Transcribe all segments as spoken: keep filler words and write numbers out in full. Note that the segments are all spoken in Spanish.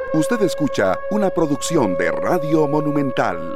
Usted escucha una producción de Radio Monumental.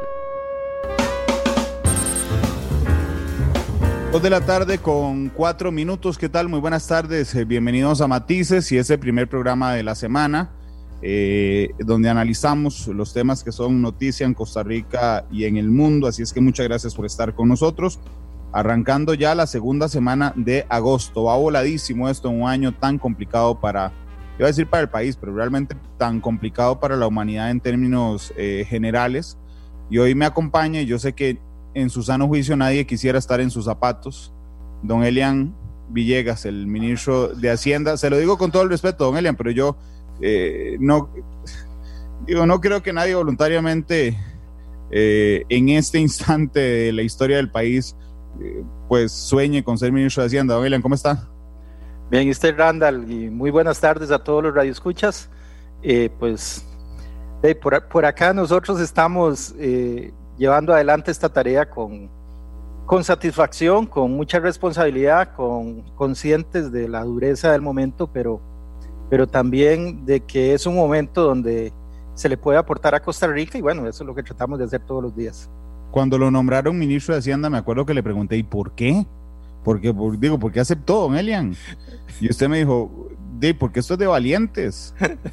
Dos de la tarde con cuatro minutos. ¿Qué tal? Muy buenas tardes. Eh, bienvenidos a Matices y ese primer programa de la semana, eh, donde analizamos los temas que son noticia en Costa Rica y en el mundo. Así es que muchas gracias por estar con nosotros. Arrancando ya la segunda semana de agosto. Va voladísimo esto en un año tan complicado para, iba a decir para el país, pero realmente tan complicado para la humanidad en términos eh, generales. Y hoy me acompaña, y yo sé que en su sano juicio nadie quisiera estar en sus zapatos, don Elian Villegas, el ministro de Hacienda. Se lo digo con todo el respeto, don Elian, pero yo eh, no, digo, no creo que nadie voluntariamente eh, en este instante de la historia del país eh, pues sueñe con ser ministro de Hacienda. Don Elian, ¿cómo está? Bien, usted, Randall, y muy buenas tardes a todos los radioescuchas. Eh, pues eh, por, por acá nosotros estamos eh, llevando adelante esta tarea con, con satisfacción, con mucha responsabilidad, con conscientes de la dureza del momento, pero, pero también de que es un momento donde se le puede aportar a Costa Rica, y bueno, eso es lo que tratamos de hacer todos los días. Cuando lo nombraron ministro de Hacienda, me acuerdo que le pregunté, ¿y por qué? Porque, por, digo, ¿por qué aceptó, don Elian? Y usted me dijo, de, porque esto es de valientes.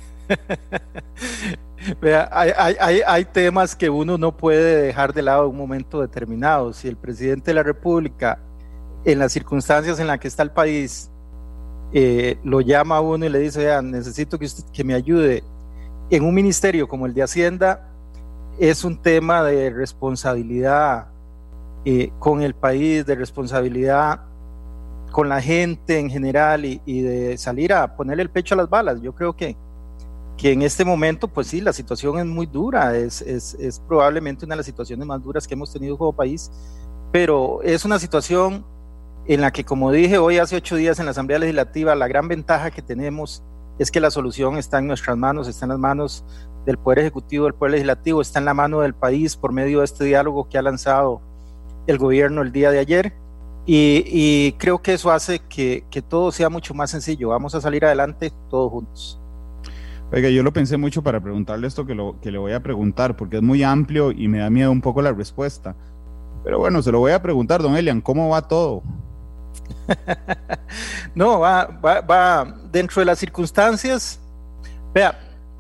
Vea, hay, hay, hay temas que uno no puede dejar de lado en un momento determinado. Si el presidente de la República, en las circunstancias en las que está el país, eh, lo llama a uno y le dice, vea, necesito que usted que me ayude en un ministerio como el de Hacienda, es un tema de responsabilidad eh, con el país, de responsabilidad con la gente en general y, y de salir a ponerle el pecho a las balas. Yo creo que que en este momento, pues sí, la situación es muy dura, es, es, es probablemente una de las situaciones más duras que hemos tenido como país, pero es una situación en la que, como dije hoy hace ocho días en la Asamblea Legislativa, la gran ventaja que tenemos es que la solución está en nuestras manos, está en las manos del Poder Ejecutivo, del Poder Legislativo, está en la mano del país por medio de este diálogo que ha lanzado el gobierno el día de ayer, y, y creo que eso hace que, que todo sea mucho más sencillo. Vamos a salir adelante todos juntos. Oiga, yo lo pensé mucho para preguntarle esto que, lo, que le voy a preguntar, porque es muy amplio y me da miedo un poco la respuesta. Pero bueno, se lo voy a preguntar, don Elian, ¿cómo va todo? No, va, va, va dentro de las circunstancias. Vea,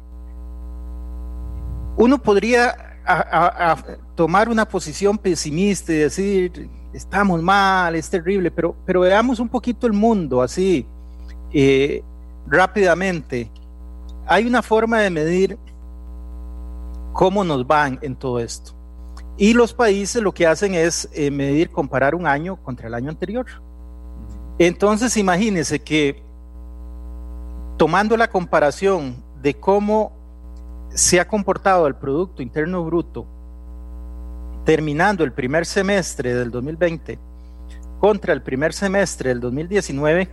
uno podría a, a, a tomar una posición pesimista y decir, estamos mal, es terrible, pero, pero veamos un poquito el mundo así, eh, rápidamente. Hay una forma de medir cómo nos van en todo esto. Y los países lo que hacen es eh, medir, comparar un año contra el año anterior. Entonces, imagínense que tomando la comparación de cómo se ha comportado el Producto Interno Bruto terminando el primer semestre del dos mil veinte contra el primer semestre del dos mil diecinueve,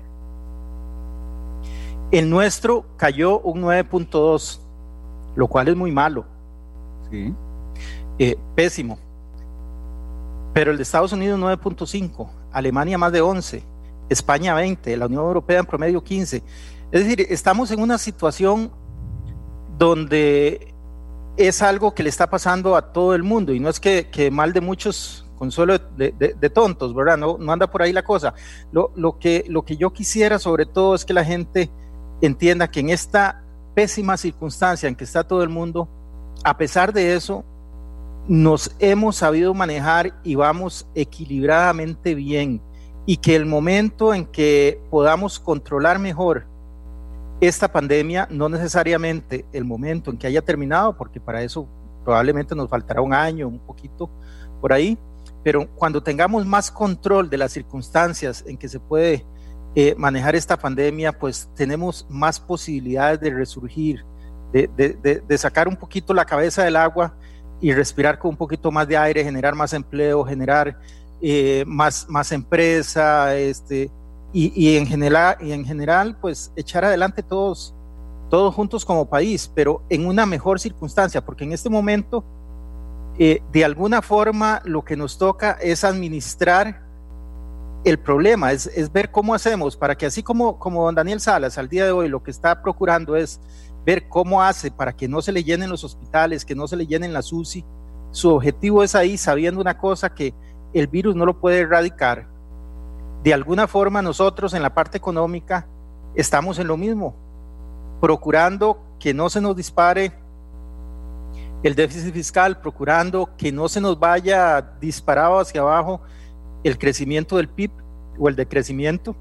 el nuestro cayó un nueve punto dos, lo cual es muy malo. Sí. Eh, pésimo. Pero el de Estados Unidos nueve punto cinco, Alemania más de once, España veinte, la Unión Europea en promedio quince. Es decir, estamos en una situación donde es algo que le está pasando a todo el mundo, y no es que, que mal de muchos, consuelo de, de, de tontos, ¿verdad? No, no anda por ahí la cosa. Lo, lo, que, lo que yo quisiera sobre todo es que la gente entienda que en esta pésima circunstancia en que está todo el mundo, a pesar de eso, nos hemos sabido manejar y vamos equilibradamente bien, y que el momento en que podamos controlar mejor esta pandemia, no necesariamente el momento en que haya terminado, porque para eso probablemente nos faltará un año, un poquito por ahí, pero cuando tengamos más control de las circunstancias en que se puede Eh, manejar esta pandemia, pues tenemos más posibilidades de resurgir, de, de, de, de sacar un poquito la cabeza del agua y respirar con un poquito más de aire, generar más empleo, generar eh, más, más empresa, este, y, y, en general, y en general, pues echar adelante todos, todos juntos como país, pero en una mejor circunstancia, porque en este momento, eh, de alguna forma, lo que nos toca es administrar el problema, es, es ver cómo hacemos para que, así como, como don Daniel Salas al día de hoy lo que está procurando es ver cómo hace para que no se le llenen los hospitales, que no se le llenen las U C I. Su objetivo es ahí, sabiendo una cosa, que el virus no lo puede erradicar. De alguna forma nosotros en la parte económica estamos en lo mismo, procurando que no se nos dispare el déficit fiscal, procurando que no se nos vaya disparado hacia abajo el crecimiento del P I B o el decrecimiento,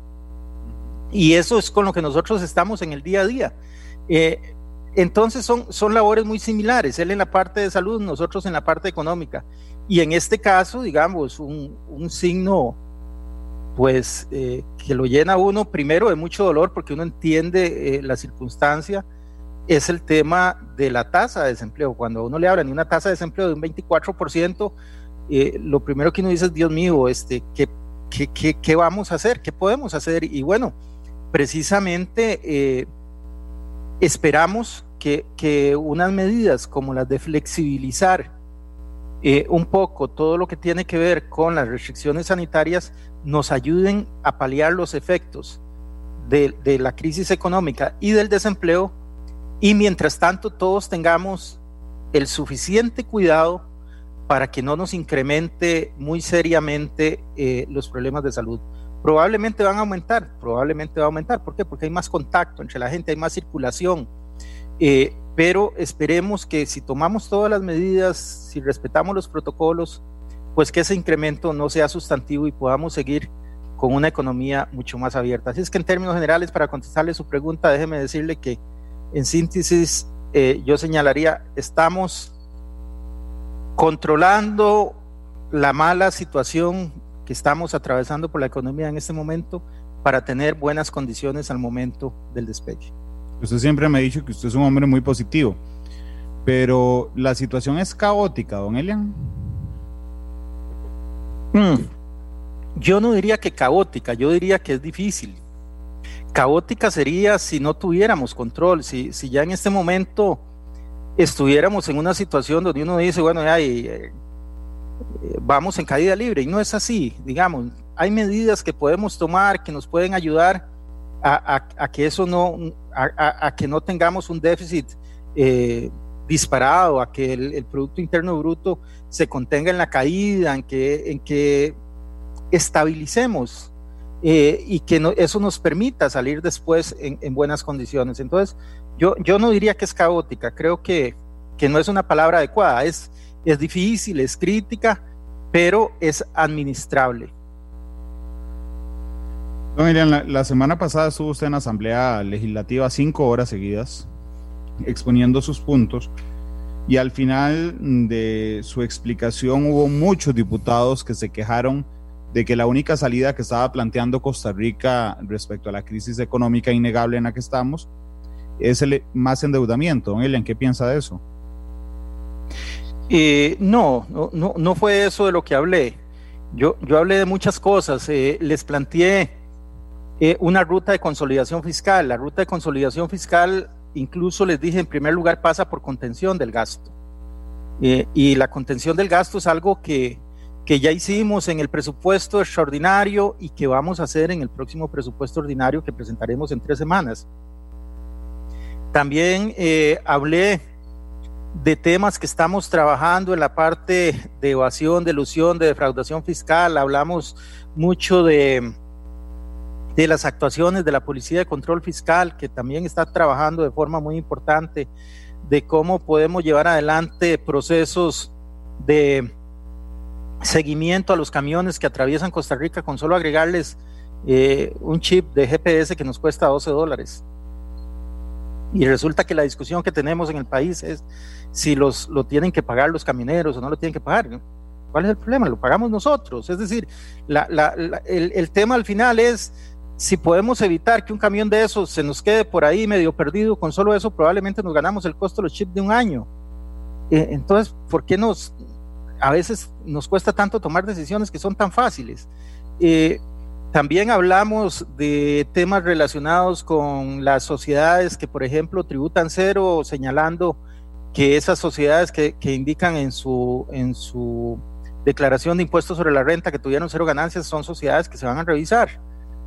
y eso es con lo que nosotros estamos en el día a día. Eh, entonces son, son labores muy similares, él en la parte de salud, nosotros en la parte económica, y en este caso, digamos, un, un signo pues eh, que lo llena uno primero de mucho dolor, porque uno entiende eh, la circunstancia, es el tema de la tasa de desempleo. Cuando a uno le hablan de una tasa de desempleo de un veinticuatro por ciento, eh, lo primero que uno dice es, Dios mío, este, ¿qué, qué, qué, qué vamos a hacer? ¿Qué podemos hacer? Y bueno, precisamente eh, esperamos que, que unas medidas como las de flexibilizar eh, un poco todo lo que tiene que ver con las restricciones sanitarias nos ayuden a paliar los efectos de, de la crisis económica y del desempleo, y mientras tanto todos tengamos el suficiente cuidado para que no nos incremente muy seriamente eh, los problemas de salud. Probablemente van a aumentar, probablemente va a aumentar. ¿Por qué? Porque hay más contacto entre la gente, hay más circulación, eh, pero esperemos que si tomamos todas las medidas, si respetamos los protocolos, pues que ese incremento no sea sustantivo y podamos seguir con una economía mucho más abierta. Así es que en términos generales, para contestarle su pregunta, déjeme decirle que en síntesis, eh, yo señalaría, estamos controlando la mala situación que estamos atravesando por la economía en este momento para tener buenas condiciones al momento del despegue. Usted siempre me ha dicho que usted es un hombre muy positivo, pero la situación es caótica, don Elian. Mm, yo no diría que caótica, yo diría que es difícil. Caótica sería si no tuviéramos control, si, si ya en este momento estuviéramos en una situación donde uno dice, bueno, ya eh, vamos en caída libre, y no es así. Digamos, hay medidas que podemos tomar que nos pueden ayudar a, a, a que eso no, a, a, a que no tengamos un déficit eh, disparado, a que el, el Producto Interno Bruto se contenga en la caída, en que, en que estabilicemos Eh, y que no, eso nos permita salir después en, en buenas condiciones. Entonces yo, yo no diría que es caótica, creo que, que no es una palabra adecuada, es, es difícil, es crítica, pero es administrable. Don Elian, la, la semana pasada estuvo usted en la Asamblea Legislativa cinco horas seguidas exponiendo sus puntos, y al final de su explicación hubo muchos diputados que se quejaron de que la única salida que estaba planteando Costa Rica respecto a la crisis económica innegable en la que estamos es el más endeudamiento. Don Elian, ¿qué piensa de eso? Eh, no, no, no, no fue eso de lo que hablé. Yo, yo hablé de muchas cosas. Eh, les planteé eh, una ruta de consolidación fiscal. La ruta de consolidación fiscal, incluso les dije, en primer lugar pasa por contención del gasto. Eh, y la contención del gasto es algo que que ya hicimos en el presupuesto extraordinario y que vamos a hacer en el próximo presupuesto ordinario que presentaremos en tres semanas. También eh, hablé de temas que estamos trabajando en la parte de evasión, de elusión, de defraudación fiscal. Hablamos mucho de, de las actuaciones de la Policía de Control Fiscal, que también está trabajando de forma muy importante, de cómo podemos llevar adelante procesos de seguimiento a los camiones que atraviesan Costa Rica con solo agregarles eh, un chip de G P S que nos cuesta doce dólares. Y resulta que la discusión que tenemos en el país es si los, lo tienen que pagar los camioneros o no lo tienen que pagar, ¿no? ¿Cuál es el problema? Lo pagamos nosotros. Es decir, la, la, la, el, el tema al final es si podemos evitar que un camión de esos se nos quede por ahí medio perdido. Con solo eso probablemente nos ganamos el costo de los chips de un año. Eh, entonces, ¿por qué nos... a veces nos cuesta tanto tomar decisiones que son tan fáciles? Eh, también hablamos de temas relacionados con las sociedades que, por ejemplo, tributan cero, señalando que esas sociedades que, que indican en su, en su declaración de impuestos sobre la renta que tuvieron cero ganancias son sociedades que se van a revisar.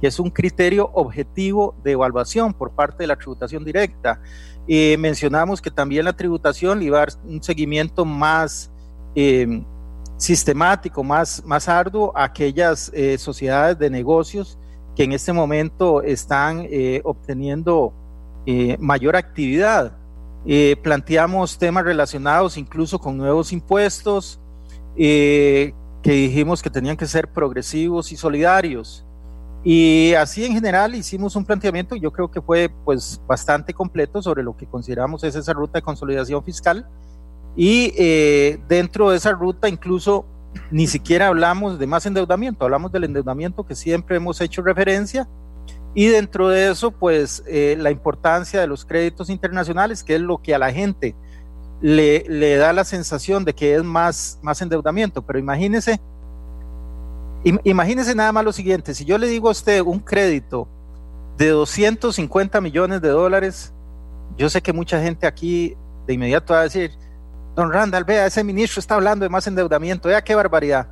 que es un criterio objetivo de evaluación por parte de la tributación directa. Eh, mencionamos que también la tributación le iba a dar un seguimiento más eh, sistemático, más, más arduo a aquellas eh, sociedades de negocios que en este momento están eh, obteniendo eh, mayor actividad. Eh, planteamos temas relacionados incluso con nuevos impuestos eh, que dijimos que tenían que ser progresivos y solidarios. Y así en general hicimos un planteamiento, yo creo que fue pues bastante completo sobre lo que consideramos es esa ruta de consolidación fiscal, y eh, dentro de esa ruta incluso ni siquiera hablamos de más endeudamiento, hablamos del endeudamiento que siempre hemos hecho referencia, y dentro de eso pues eh, la importancia de los créditos internacionales, que es lo que a la gente le, le da la sensación de que es más, más endeudamiento. Pero imagínese Imagínese nada más lo siguiente: si yo le digo a usted un crédito de doscientos cincuenta millones de dólares, yo sé que mucha gente aquí de inmediato va a decir, don Randall, vea, ese ministro está hablando de más endeudamiento, vea qué barbaridad.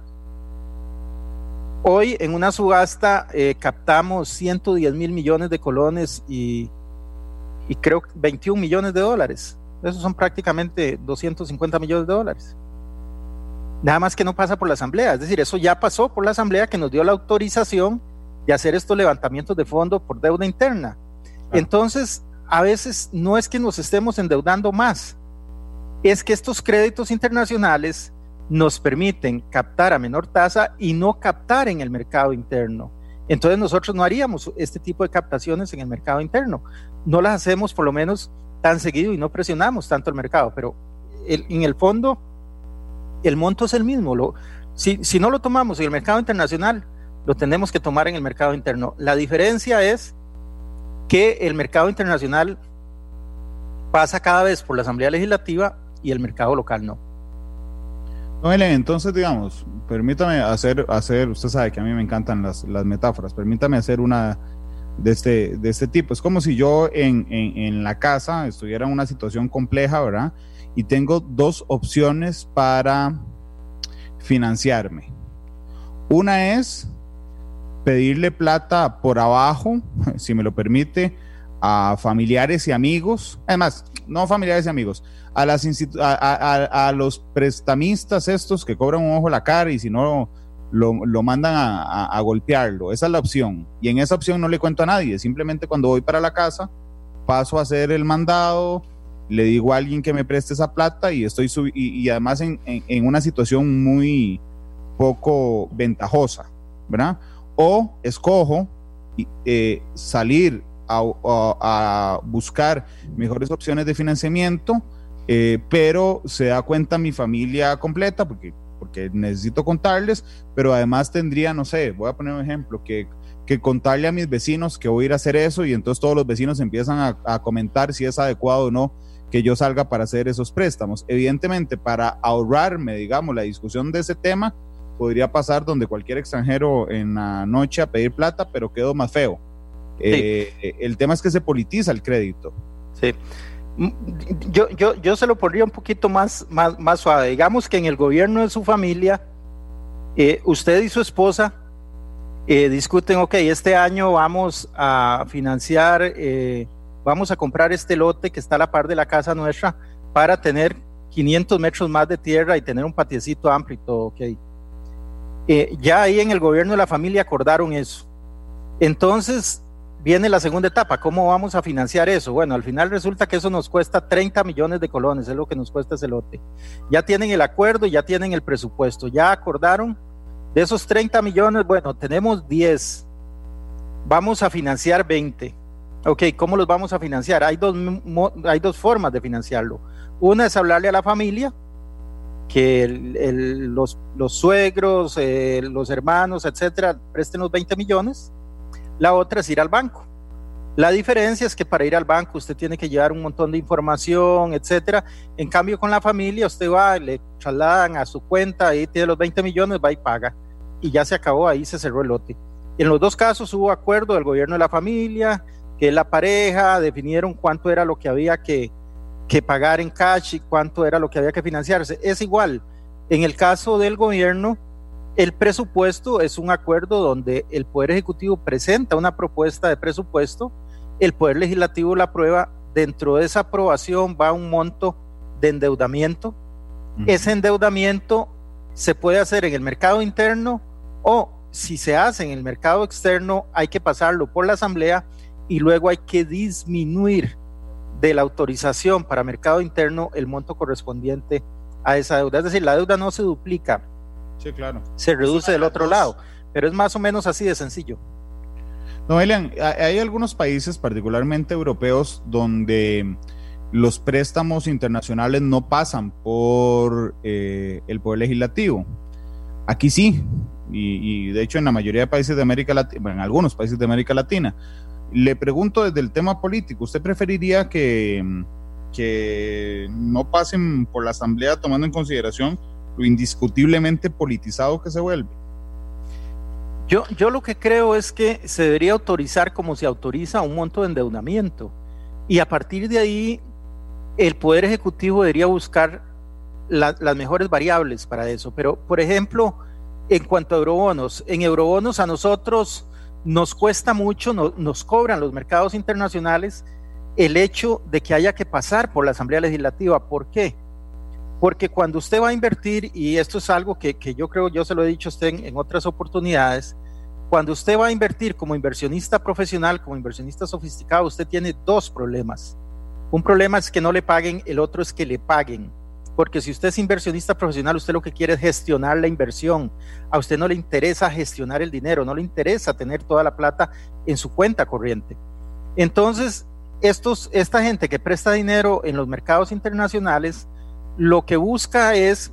Hoy en una subasta eh, captamos ciento diez mil millones de colones y, y creo veintiún millones de dólares. Esos son prácticamente doscientos cincuenta millones de dólares. Nada más que no pasa por la asamblea, es decir, eso ya pasó por la asamblea, que nos dio la autorización de hacer estos levantamientos de fondos por deuda interna. Ah. Entonces, a veces no es que nos estemos endeudando más, es que estos créditos internacionales nos permiten captar a menor tasa y no captar en el mercado interno. Entonces nosotros no haríamos este tipo de captaciones en el mercado interno, no las hacemos por lo menos tan seguido y no presionamos tanto el mercado, pero el, en el fondo el monto es el mismo. Lo, si, si no lo tomamos en el mercado internacional, lo tenemos que tomar en el mercado interno. La diferencia es que el mercado internacional pasa cada vez por la Asamblea Legislativa y el mercado local no. No, Helen, entonces digamos, permítame hacer, hacer, usted sabe que a mí me encantan las, las metáforas, permítame hacer una de este, de este tipo. Es como si yo en, en, en la casa estuviera en una situación compleja, ¿verdad? Y tengo dos opciones para financiarme. Una es pedirle plata por abajo, si me lo permite, a familiares y amigos, además, no familiares y amigos, a, las institu- a, a, a los prestamistas estos que cobran un ojo a la cara y si no lo, lo mandan a, a, a golpearlo. Esa es la opción, y en esa opción no le cuento a nadie, simplemente cuando voy para la casa paso a hacer el mandado, le digo a alguien que me preste esa plata y estoy sub- y, y además en, en, en una situación muy poco ventajosa, ¿verdad? O escojo eh, salir a, a, a buscar mejores opciones de financiamiento, eh, pero se da cuenta mi familia completa, porque, porque necesito contarles, pero además tendría, no sé, voy a poner un ejemplo, que, que contarle a mis vecinos que voy a ir a hacer eso, y entonces todos los vecinos empiezan a, a comentar si es adecuado o no que yo salga para hacer esos préstamos. Evidentemente, para ahorrarme, digamos, la discusión de ese tema, podría pasar donde cualquier extranjero en la noche a pedir plata, pero quedó más feo. Sí. Eh, el tema es que se politiza el crédito. Sí. Yo, yo, yo se lo pondría un poquito más, más, más suave. Digamos que en el gobierno de su familia, eh, usted y su esposa eh, discuten, ok, este año vamos a financiar, eh, vamos a comprar este lote que está a la par de la casa nuestra para tener quinientos metros más de tierra y tener un patiecito amplio y todo, ok. Eh, ya ahí en el gobierno de la familia acordaron eso. Entonces viene la segunda etapa, ¿cómo vamos a financiar eso? Bueno, al final resulta que eso nos cuesta treinta millones de colones, es lo que nos cuesta ese lote. Ya tienen el acuerdo, ya tienen el presupuesto, ya acordaron de esos treinta millones, bueno, tenemos diez, vamos a financiar veinte. Ok, ¿cómo los vamos a financiar? Hay dos, hay dos formas de financiarlo. Una es hablarle a la familia, que el, el, los, los suegros, eh, los hermanos, etcétera, presten los veinte millones. La otra es ir al banco. La diferencia es que para ir al banco usted tiene que llevar un montón de información, etcétera. En cambio, con la familia usted va, le trasladan a su cuenta, ahí tiene los veinte millones, va y paga. Y ya se acabó, ahí se cerró el lote. En los dos casos hubo acuerdo del gobierno de la familia, que la pareja definieron cuánto era lo que había que, que pagar en cash y cuánto era lo que había que financiarse. Es igual, en el caso del gobierno, El presupuesto es un acuerdo donde el Poder Ejecutivo presenta una propuesta de presupuesto, el Poder Legislativo la aprueba, dentro de esa aprobación va un monto de endeudamiento. Uh-huh. Ese endeudamiento se puede hacer en el mercado interno o si se hace en el mercado externo hay que pasarlo por la Asamblea y luego hay que disminuir de la autorización para mercado interno el monto correspondiente a esa deuda. Es decir, la deuda no se duplica. Sí, claro. Se reduce del otro lado, pero es más o menos así de sencillo. No, Elian, hay algunos países, particularmente europeos, donde los préstamos internacionales no pasan por eh, el Poder Legislativo. Aquí sí, y, y de hecho en la mayoría de países de América Latina, bueno, en algunos países de América Latina. Le pregunto desde el tema político, ¿usted preferiría que, que no pasen por la Asamblea tomando en consideración lo indiscutiblemente politizado que se vuelve? Yo, yo lo que creo es que se debería autorizar como se autoriza un monto de endeudamiento y a partir de ahí el Poder Ejecutivo debería buscar la, las mejores variables para eso. Pero, por ejemplo, en cuanto a eurobonos, en eurobonos a nosotros nos cuesta mucho, no, nos cobran los mercados internacionales el hecho de que haya que pasar por la Asamblea Legislativa. ¿Por qué? Porque cuando usted va a invertir, y esto es algo que, que yo creo, yo se lo he dicho a usted en, en otras oportunidades, cuando usted va a invertir como inversionista profesional, como inversionista sofisticado, usted tiene dos problemas. Un problema es que no le paguen, el otro es que le paguen. Porque si usted es inversionista profesional, usted lo que quiere es gestionar la inversión. A usted no le interesa gestionar el dinero, no le interesa tener toda la plata en su cuenta corriente. Entonces, estos, esta gente que presta dinero en los mercados internacionales, lo que busca es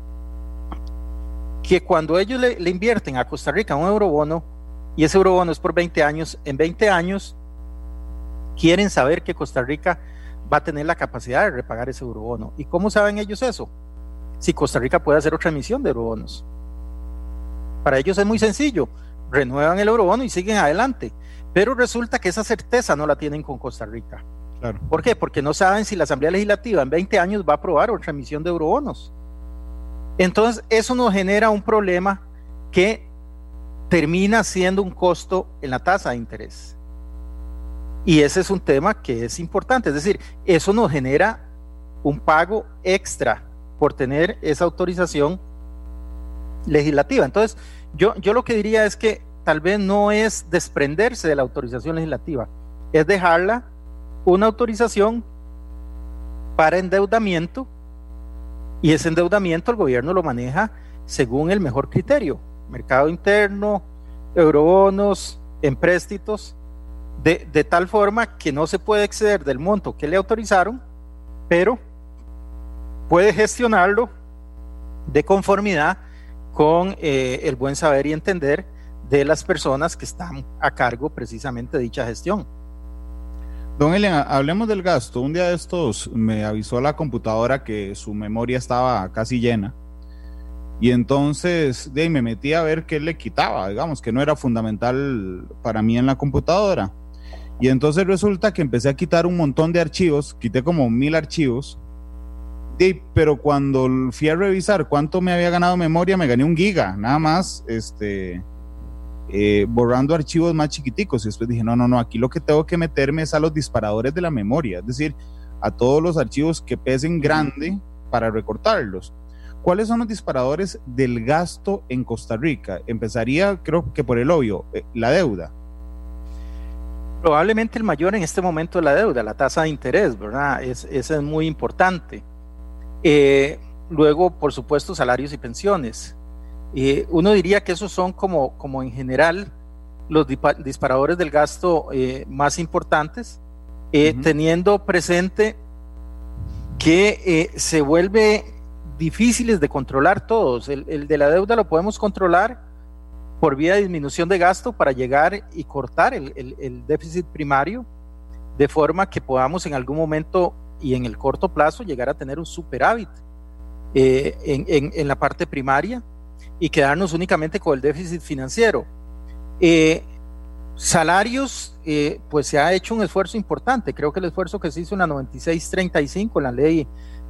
que cuando ellos le, le invierten a Costa Rica un eurobono, y ese eurobono es por veinte años, en veinte años quieren saber que Costa Rica va a tener la capacidad de repagar ese eurobono. ¿Y cómo saben ellos eso? Si Costa Rica puede hacer otra emisión de eurobonos. Para ellos es muy sencillo, renuevan el eurobono y siguen adelante, pero resulta que esa certeza no la tienen con Costa Rica. Claro. ¿Por qué? Porque no saben si la Asamblea Legislativa en veinte años va a aprobar otra emisión de eurobonos. Entonces, eso nos genera un problema que termina siendo un costo en la tasa de interés. Y ese es un tema que es importante, es decir, eso nos genera un pago extra por tener esa autorización legislativa. Entonces, yo, yo lo que diría es que tal vez no es desprenderse de la autorización legislativa, es dejarla una autorización para endeudamiento, y ese endeudamiento el gobierno lo maneja según el mejor criterio, mercado interno, eurobonos, empréstitos, de, de tal forma que no se puede exceder del monto que le autorizaron, pero puede gestionarlo de conformidad con eh, el buen saber y entender de las personas que están a cargo precisamente de dicha gestión. Don Elian, hablemos del gasto. Un día de estos me avisó la computadora que su memoria estaba casi llena y entonces de ahí me metí a ver qué le quitaba, digamos, que no era fundamental para mí en la computadora. Y entonces resulta que empecé a quitar un montón de archivos, quité como mil archivos, de, pero cuando fui a revisar cuánto me había ganado memoria, me gané un giga, nada más, este... Eh, borrando archivos más chiquiticos. Y después dije, no, no, no, aquí lo que tengo que meterme es a los disparadores de la memoria, es decir, a todos los archivos que pesen grande para recortarlos. ¿Cuáles son los disparadores del gasto en Costa Rica? Empezaría, creo que por el obvio, eh, la deuda. Probablemente el mayor en este momento es la deuda, la tasa de interés, ¿verdad? Es, esa es muy importante. Eh, luego, por supuesto, salarios y pensiones. Eh, uno diría que esos son como, como en general los disparadores del gasto eh, más importantes, eh, uh-huh. teniendo presente que eh, se vuelve difíciles de controlar todos. El, el de la deuda lo podemos controlar por vía de disminución de gasto para llegar y cortar el, el, el déficit primario, de forma que podamos en algún momento y en el corto plazo llegar a tener un superávit eh, en, en, en la parte primaria y quedarnos únicamente con el déficit financiero. Eh, salarios, eh, pues se ha hecho un esfuerzo importante. Creo que el esfuerzo que se hizo en la noventa y seis treinta y cinco, en la ley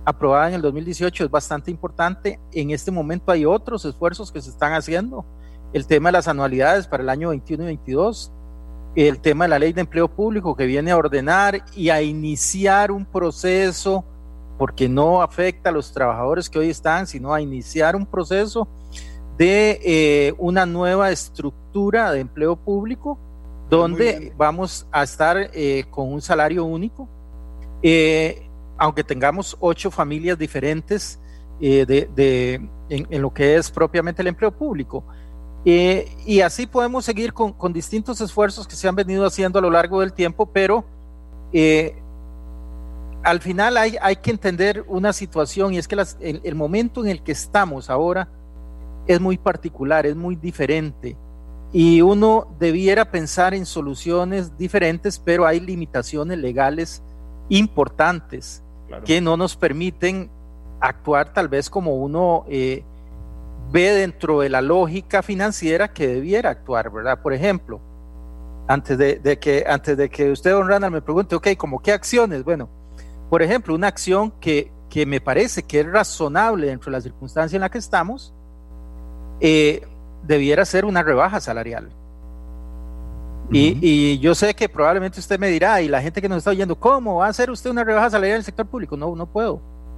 aprobada en el dos mil dieciocho, es bastante importante. En este momento hay otros esfuerzos que se están haciendo, el tema de las anualidades para el año veintiuno y veintidós, el tema de la ley de empleo público que viene a ordenar y a iniciar un proceso, porque no afecta a los trabajadores que hoy están, sino a iniciar un proceso de eh, una nueva estructura de empleo público, donde vamos a estar eh, con un salario único, eh, aunque tengamos ocho familias diferentes eh, de, de, en, en lo que es propiamente el empleo público. Eh, y así podemos seguir con, con distintos esfuerzos que se han venido haciendo a lo largo del tiempo, pero eh, al final hay, hay que entender una situación, y es que las, el, el momento en el que estamos ahora es muy particular, es muy diferente, y uno debiera pensar en soluciones diferentes, pero hay limitaciones legales importantes, claro, que no nos permiten actuar tal vez como uno eh, ve dentro de la lógica financiera que debiera actuar, ¿verdad? Por ejemplo, antes de, de que, antes de que usted, don Randall, me pregunte, ok, ¿cómo qué acciones? Bueno, por ejemplo, una acción que, que me parece que es razonable dentro de la circunstancia en la que estamos, eh, debiera ser una rebaja salarial. Uh-huh. Y, y yo sé que probablemente usted me dirá, y la gente que nos está oyendo, ¿cómo va a hacer usted una rebaja salarial en el sector público? No, no puedo.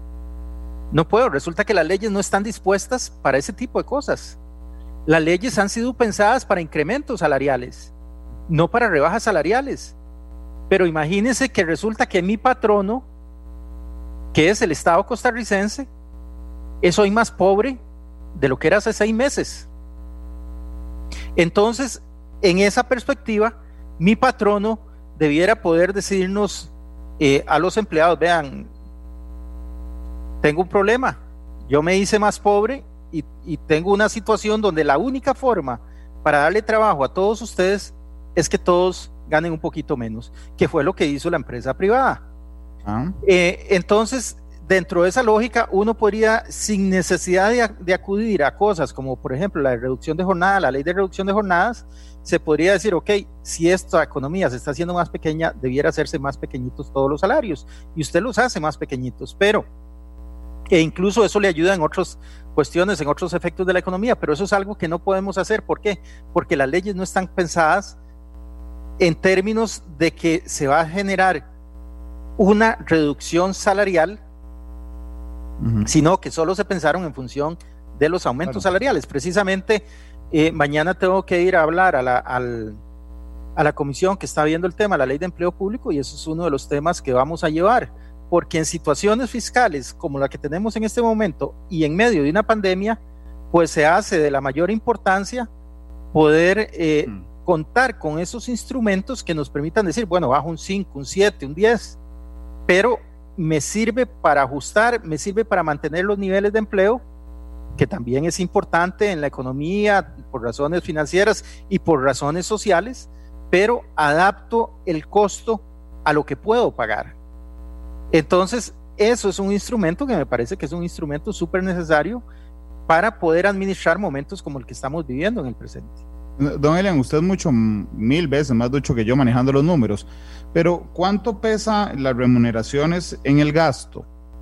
No puedo. Resulta que las leyes no están dispuestas para ese tipo de cosas. Las leyes han sido pensadas para incrementos salariales, no para rebajas salariales. Pero imagínense que resulta que mi patrono, que es el Estado costarricense, es hoy más pobre de lo que era hace seis meses. Entonces, en esa perspectiva, mi patrono debiera poder decirnos eh, a los empleados, vean, tengo un problema, yo me hice más pobre y, y tengo una situación donde la única forma para darle trabajo a todos ustedes es que todos ganen un poquito menos, que fue lo que hizo la empresa privada. Ah. Eh, entonces, dentro de esa lógica, uno podría, sin necesidad de, de acudir a cosas como, por ejemplo, la reducción de jornada, la ley de reducción de jornadas, se podría decir, ok, si esta economía se está haciendo más pequeña, debiera hacerse más pequeñitos todos los salarios, y usted los hace más pequeñitos, pero, e incluso eso le ayuda en otras cuestiones, en otros efectos de la economía, pero eso es algo que no podemos hacer. ¿Por qué? Porque las leyes no están pensadas en términos de que se va a generar una reducción salarial, uh-huh, sino que solo se pensaron en función de los aumentos, claro, salariales. Precisamente eh, mañana tengo que ir a hablar a la, al, a la comisión que está viendo el tema, la ley de empleo público, y eso es uno de los temas que vamos a llevar, porque en situaciones fiscales como la que tenemos en este momento y en medio de una pandemia, pues se hace de la mayor importancia poder eh, uh-huh, contar con esos instrumentos que nos permitan decir, bueno, bajo un cinco, un siete, un diez, pero me sirve para ajustar, me sirve para mantener los niveles de empleo, que también es importante en la economía por razones financieras y por razones sociales, pero adapto el costo a lo que puedo pagar. Entonces, eso es un instrumento que me parece que es un instrumento súper necesario para poder administrar momentos como el que estamos viviendo en el presente. Don Elian, usted es mucho, mil veces más ducho que yo manejando los números, pero ¿cuánto pesa las remuneraciones en el gasto?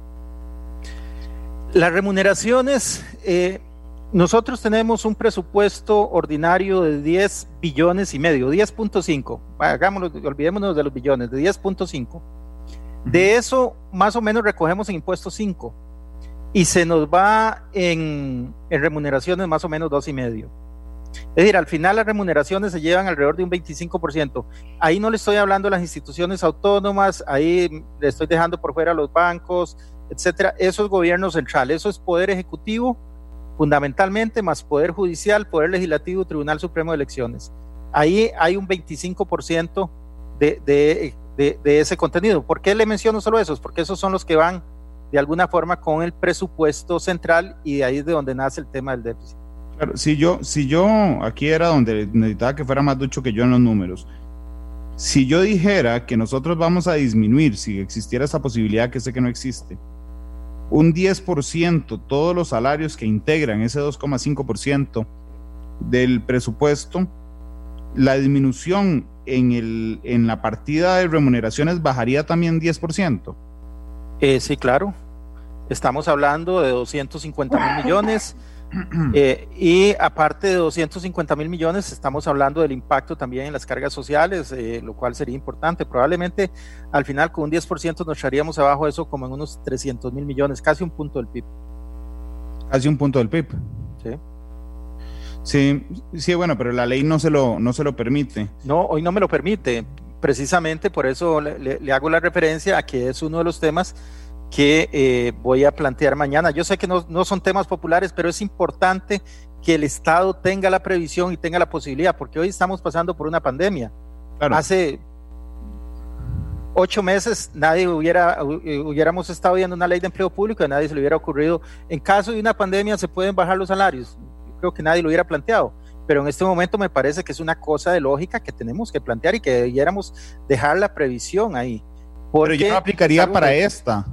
Las remuneraciones, eh, nosotros tenemos un presupuesto ordinario de diez billones y medio, diez punto cinco, hagámoslo, olvidémonos de los billones, de diez punto cinco. Uh-huh. De eso más o menos recogemos en impuestos cinco y se nos va en, en remuneraciones más o menos dos y medio. Es decir, al final las remuneraciones se llevan alrededor de un veinticinco por ciento. Ahí no le estoy hablando de las instituciones autónomas, ahí le estoy dejando por fuera los bancos, etcétera. Eso es gobierno central, eso es poder ejecutivo fundamentalmente, más poder judicial, poder legislativo, Tribunal Supremo de Elecciones. Ahí hay un veinticinco por ciento de, de, de, de ese contenido. ¿Por qué le menciono solo esos? Porque esos son los que van de alguna forma con el presupuesto central, y de ahí es de donde nace el tema del déficit. Claro, si yo, si yo, aquí era donde necesitaba que fuera más ducho que yo en los números. Si yo dijera que nosotros vamos a disminuir, si existiera esa posibilidad, que sé que no existe, un diez por ciento todos los salarios que integran ese dos coma cinco por ciento del presupuesto, la disminución en, el, en la partida de remuneraciones bajaría también diez por ciento. Eh, sí, claro. Estamos hablando de doscientos cincuenta mil millones. Eh, y aparte de doscientos cincuenta mil millones, estamos hablando del impacto también en las cargas sociales, eh, lo cual sería importante. Probablemente al final con un diez por ciento nos echaríamos abajo eso como en unos trescientos mil millones, casi un punto del P I B. Casi un punto del P I B. Sí. Sí, sí, bueno, pero la ley no se lo, no se lo permite. No, hoy no me lo permite. Precisamente por eso le, le, le hago la referencia a que es uno de los temas que eh, voy a plantear mañana. Yo sé que no, no son temas populares, pero es importante que el Estado tenga la previsión y tenga la posibilidad, porque hoy estamos pasando por una pandemia. Claro. Hace ocho meses nadie hubiera, hubiéramos estado viendo una ley de empleo público y a nadie se le hubiera ocurrido, en caso de una pandemia se pueden bajar los salarios. Yo creo que nadie lo hubiera planteado, pero en este momento me parece que es una cosa de lógica que tenemos que plantear y que debiéramos dejar la previsión ahí. Pero yo no aplicaría para que, esta.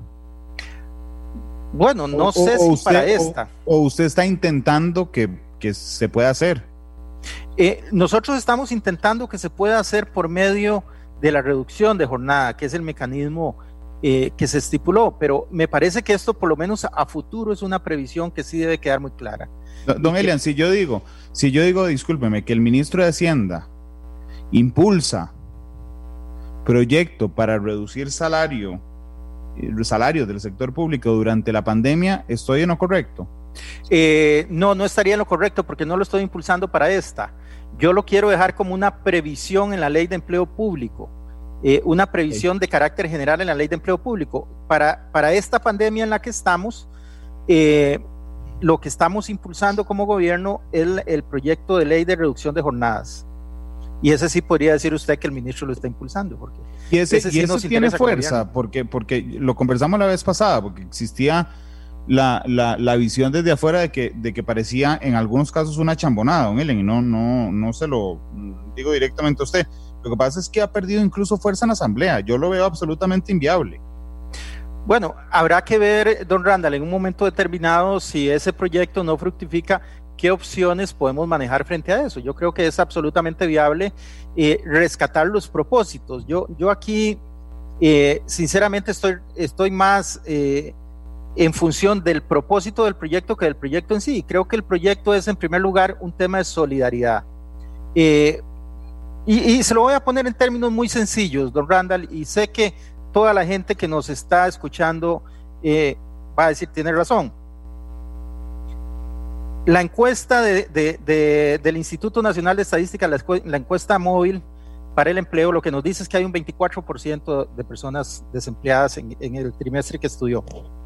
Bueno, no o, sé o si usted, para esta. O, o usted está intentando que, que se pueda hacer. Eh, nosotros estamos intentando que se pueda hacer por medio de la reducción de jornada, que es el mecanismo eh, que se estipuló, pero me parece que esto por lo menos a futuro es una previsión que sí debe quedar muy clara. Don, don Elian, si yo digo, si yo digo, discúlpeme, que el ministro de Hacienda impulsa proyecto para reducir salario salarios del sector público durante la pandemia, ¿estoy en lo correcto? Eh, no, no estaría en lo correcto porque no lo estoy impulsando para esta. Yo lo quiero dejar como una previsión en la ley de empleo público, eh, una previsión de carácter general en la ley de empleo público. Para, para esta pandemia en la que estamos, eh, lo que estamos impulsando como gobierno es el, el proyecto de ley de reducción de jornadas. Y ese sí podría decir usted que el ministro lo está impulsando. Porque y ese, ese sí y eso tiene fuerza, porque, porque lo conversamos la vez pasada, porque existía la, la, la visión desde afuera de que, de que parecía en algunos casos una chambonada, don Ellen, y no, no, no se lo digo directamente a usted. Lo que pasa es que ha perdido incluso fuerza en la Asamblea. Yo lo veo absolutamente inviable. Bueno, habrá que ver, don Randall, en un momento determinado, si ese proyecto no fructifica, qué opciones podemos manejar frente a eso. Yo creo que es absolutamente viable eh, rescatar los propósitos. Yo, yo aquí, eh, sinceramente, estoy, estoy más eh, en función del propósito del proyecto que del proyecto en sí. Creo que el proyecto es, en primer lugar, un tema de solidaridad. Eh, y, y se lo voy a poner en términos muy sencillos, don Randall, y sé que toda la gente que nos está escuchando eh, va a decir, tiene razón. La encuesta de, de, de, del Instituto Nacional de Estadística, la, la encuesta móvil para el empleo, lo que nos dice es que hay un veinticuatro por ciento de personas desempleadas en, en el trimestre que estudió.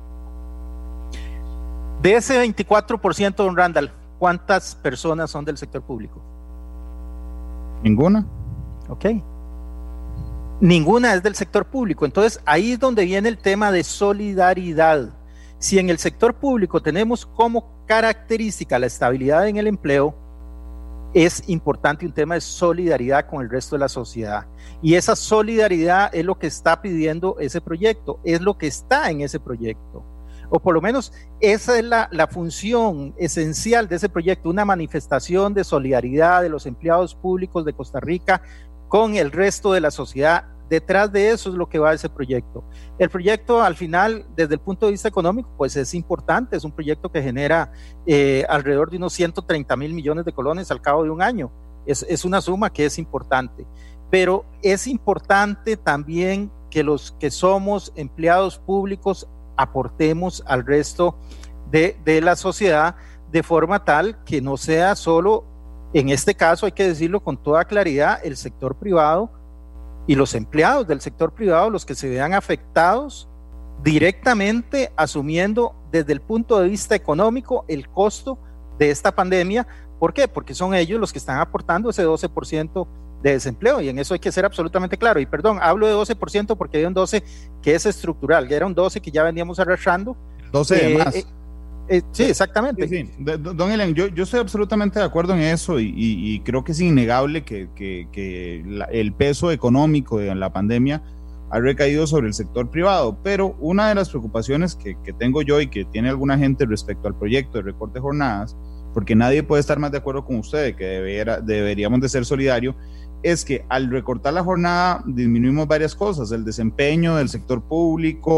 De ese veinticuatro por ciento, don Randall, ¿cuántas personas son del sector público? Ninguna. Ok. Ninguna es del sector público. Entonces, ahí es donde viene el tema de solidaridad. Si en el sector público tenemos como característica la estabilidad en el empleo, es importante un tema de solidaridad con el resto de la sociedad. Y esa solidaridad es lo que está pidiendo ese proyecto, es lo que está en ese proyecto. O por lo menos esa es la, la función esencial de ese proyecto, una manifestación de solidaridad de los empleados públicos de Costa Rica con el resto de la sociedad. Detrás de eso es lo que va ese proyecto. El proyecto al final, desde el punto de vista económico, pues es importante, es un proyecto que genera eh, alrededor de unos ciento treinta mil millones de colones al cabo de un año. Es, es una suma que es importante, pero es importante también que los que somos empleados públicos aportemos al resto de, de la sociedad de forma tal que no sea solo, en este caso hay que decirlo con toda claridad, el sector privado y los empleados del sector privado los que se vean afectados directamente, asumiendo desde el punto de vista económico el costo de esta pandemia. ¿Por qué? Porque son ellos los que están aportando ese doce por ciento de desempleo, y en eso hay que ser absolutamente claro. Y perdón, hablo de doce por ciento porque hay un doce que es estructural, que era un doce que ya veníamos arrastrando. doce de eh, más. Eh, Eh, sí, exactamente. Sí, sí. Don Elian, yo, yo estoy absolutamente de acuerdo en eso y, y, y creo que es innegable que, que, que la, el peso económico de la pandemia ha recaído sobre el sector privado, pero una de las preocupaciones que, que tengo yo y que tiene alguna gente respecto al proyecto de recorte de jornadas, porque nadie puede estar más de acuerdo con usted de que debiera, deberíamos de ser solidarios, es que al recortar la jornada disminuimos varias cosas, el desempeño del sector público,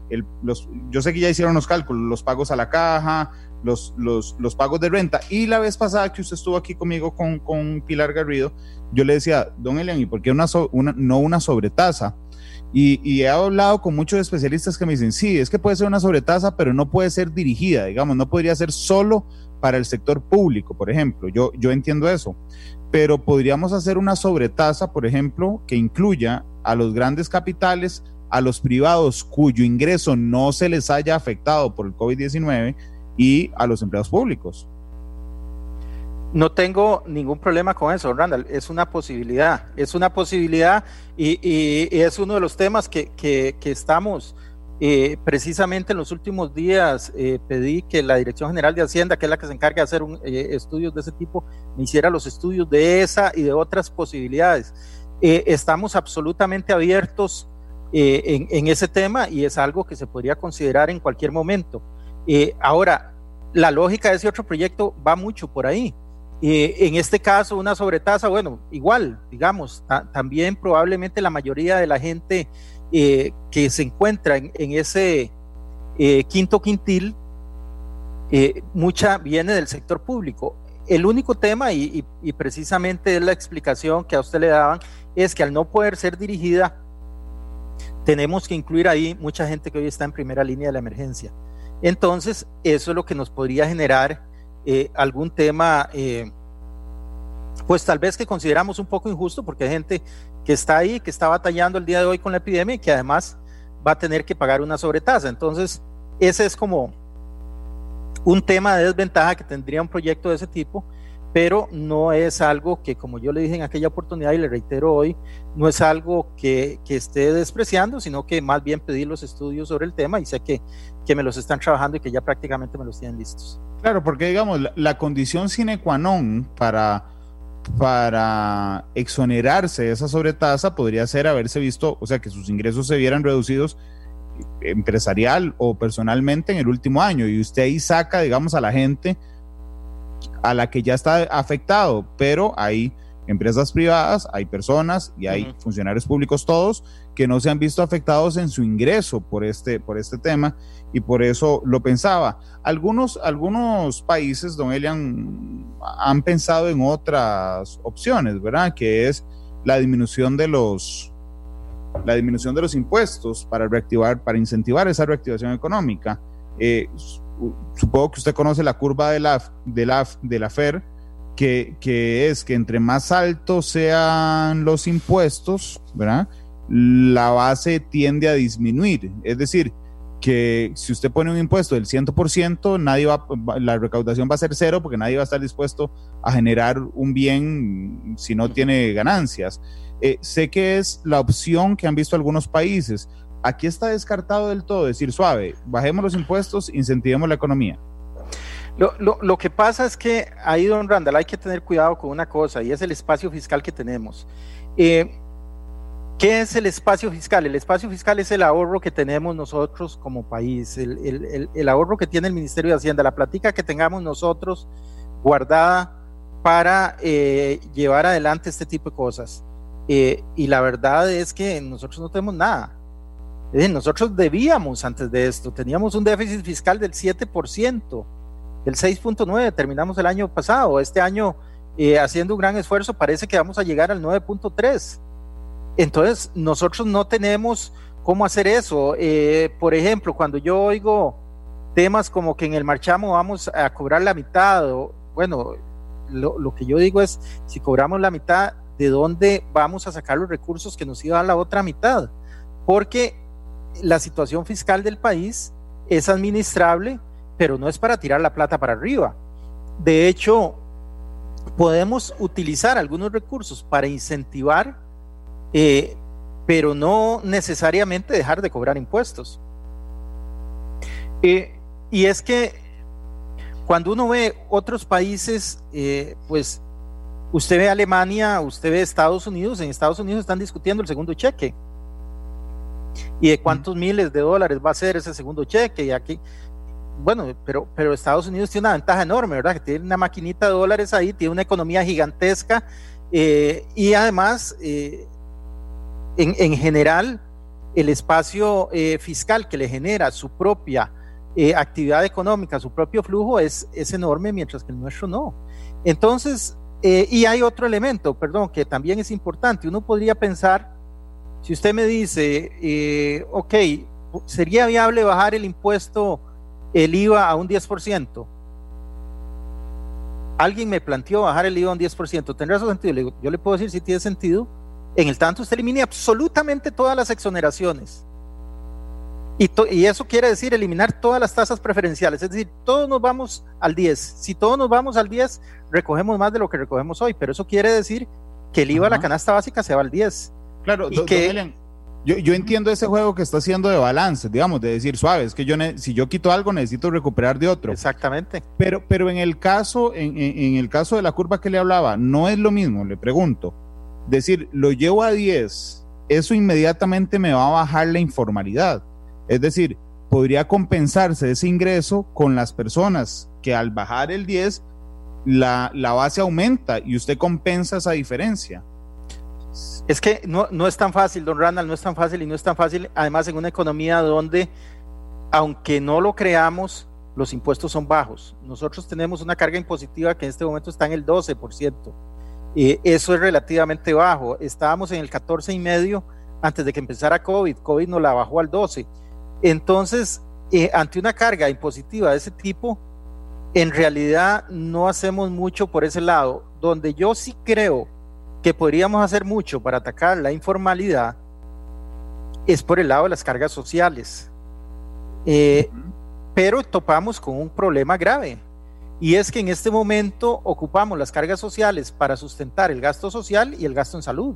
el, los, yo sé que ya hicieron los cálculos, los pagos a la caja, los, los, los pagos de renta, y la vez pasada que usted estuvo aquí conmigo con, con Pilar Garrido, yo le decía, don Elian, ¿y por qué una, una, no una sobretasa? Y, y he hablado con muchos especialistas que me dicen, sí, es que puede ser una sobretasa, pero no puede ser dirigida, digamos, no podría ser solo para el sector público, por ejemplo, yo, yo entiendo eso, pero podríamos hacer una sobretasa, por ejemplo, que incluya a los grandes capitales, a los privados cuyo ingreso no se les haya afectado por el COVID diecinueve y a los empleados públicos. No tengo ningún problema con eso, Randall, es una posibilidad, es una posibilidad y, y, y es uno de los temas que, que, que estamos, eh, precisamente en los últimos días eh, pedí que la Dirección General de Hacienda, que es la que se encarga de hacer un, eh, estudios de ese tipo, me hiciera los estudios de esa y de otras posibilidades. Eh, estamos absolutamente abiertos eh, en, en ese tema y es algo que se podría considerar en cualquier momento. Eh, ahora, la lógica de ese otro proyecto va mucho por ahí. Eh, en este caso, una sobretasa, bueno, igual, digamos, ta, también probablemente la mayoría de la gente eh, que se encuentra en, en ese eh, quinto quintil, eh, mucha viene del sector público. El único tema, y, y, y precisamente es la explicación que a usted le daban, es que al no poder ser dirigida, tenemos que incluir ahí mucha gente que hoy está en primera línea de la emergencia. Entonces, eso es lo que nos podría generar Eh, algún tema, eh, pues tal vez que consideramos un poco injusto, porque hay gente que está ahí, que está batallando el día de hoy con la epidemia y que además va a tener que pagar una sobretasa. Entonces, ese es como un tema de desventaja que tendría un proyecto de ese tipo, pero no es algo que, como yo le dije en aquella oportunidad y le reitero hoy, no es algo que, que esté despreciando, sino que más bien pedí los estudios sobre el tema y sé que, que me los están trabajando y que ya prácticamente me los tienen listos. Claro, porque digamos, la, la condición sine qua non para, para exonerarse de esa sobretasa podría ser haberse visto, o sea, que sus ingresos se vieran reducidos empresarial o personalmente en el último año, y usted ahí saca, digamos, a la gente a la que ya está afectado, pero hay empresas privadas, hay personas y hay uh-huh. funcionarios públicos todos que no se han visto afectados en su ingreso por este, por este tema, y por eso lo pensaba. Algunos, algunos países, don Elian, han pensado en otras opciones, ¿verdad? Que es la disminución de los la disminución de los impuestos para reactivar, para incentivar esa reactivación económica. Eh, supongo que usted conoce la curva de la, de la, de la F E R, que, que es que entre más altos sean los impuestos, ¿verdad?, la base tiende a disminuir. Es decir, que si usted pone un impuesto del cien por ciento, nadie va, la recaudación va a ser cero, porque nadie va a estar dispuesto a generar un bien si no tiene ganancias. Eh, sé que es la opción que han visto algunos países. Aquí está descartado del todo decir, suave, bajemos los impuestos, incentivemos la economía. Lo, lo, lo que pasa es que ahí, don Randall, hay que tener cuidado con una cosa, y es el espacio fiscal que tenemos. Eh, ¿Qué es el espacio fiscal? El espacio fiscal es el ahorro que tenemos nosotros como país, el, el, el, el ahorro que tiene el Ministerio de Hacienda, la platica que tengamos nosotros guardada para eh, llevar adelante este tipo de cosas. Eh, y la verdad es que nosotros no tenemos nada. Es decir, nosotros debíamos antes de esto, teníamos un déficit fiscal del siete por ciento, del seis punto nueve por ciento, terminamos el año pasado. Este año, eh, haciendo un gran esfuerzo, parece que vamos a llegar al nueve punto tres por ciento. Entonces, nosotros no tenemos cómo hacer eso. Eh, por ejemplo, cuando yo oigo temas como que en el marchamo vamos a cobrar la mitad, o, bueno, lo, lo que yo digo es, si cobramos la mitad, ¿de dónde vamos a sacar los recursos que nos iba a dar la otra mitad? Porque la situación fiscal del país es administrable, pero no es para tirar la plata para arriba. De hecho, podemos utilizar algunos recursos para incentivar, Eh, pero no necesariamente dejar de cobrar impuestos. Eh, y es que cuando uno ve otros países, eh, pues usted ve Alemania, usted ve Estados Unidos, en Estados Unidos están discutiendo el segundo cheque y de cuántos mm. miles de dólares va a ser ese segundo cheque, y aquí, bueno, pero, pero Estados Unidos tiene una ventaja enorme, ¿verdad? Que tiene una maquinita de dólares ahí, tiene una economía gigantesca, eh, y además eh, En, en general, el espacio eh, fiscal que le genera su propia eh, actividad económica, su propio flujo es, es enorme, mientras que el nuestro no. Entonces, eh, y hay otro elemento, perdón, que también es importante. Uno podría pensar, si usted me dice, eh, ok, ¿sería viable bajar el impuesto, el I V A a un diez por ciento? Alguien me planteó bajar el I V A a un diez por ciento, ¿tendrá su sentido? Le digo, yo le puedo decir si tiene sentido, en el tanto usted elimine absolutamente todas las exoneraciones. Y, to, y eso quiere decir eliminar todas las tasas preferenciales, es decir, todos nos vamos al diez. Si todos nos vamos al diez, recogemos más de lo que recogemos hoy, pero eso quiere decir que el I V A a la canasta básica se va al diez. Claro, y do, que, don Elian, yo, yo entiendo ese juego que está haciendo de balance, digamos, de decir, suave, es que yo ne- si yo quito algo necesito recuperar de otro. Exactamente. Pero, pero en el caso, en, en, en el caso de la curva que le hablaba, no es lo mismo, le pregunto. Decir, lo llevo a diez, eso inmediatamente me va a bajar la informalidad. Es decir, podría compensarse ese ingreso con las personas que al bajar el diez, la, la base aumenta y usted compensa esa diferencia. Es que no, no es tan fácil, don Randall, no es tan fácil y no es tan fácil, además en una economía donde, aunque no lo creamos, los impuestos son bajos. Nosotros tenemos una carga impositiva que en este momento está en el doce por ciento. Eh, eso es relativamente bajo. Estábamos en el catorce y medio antes de que empezara COVID. COVID nos la bajó al doce. Entonces, eh, ante una carga impositiva de ese tipo, en realidad no hacemos mucho por ese lado. Donde yo sí creo que podríamos hacer mucho para atacar la informalidad es por el lado de las cargas sociales. Eh, uh-huh. Pero topamos con un problema grave, y es que en este momento ocupamos las cargas sociales para sustentar el gasto social y el gasto en salud,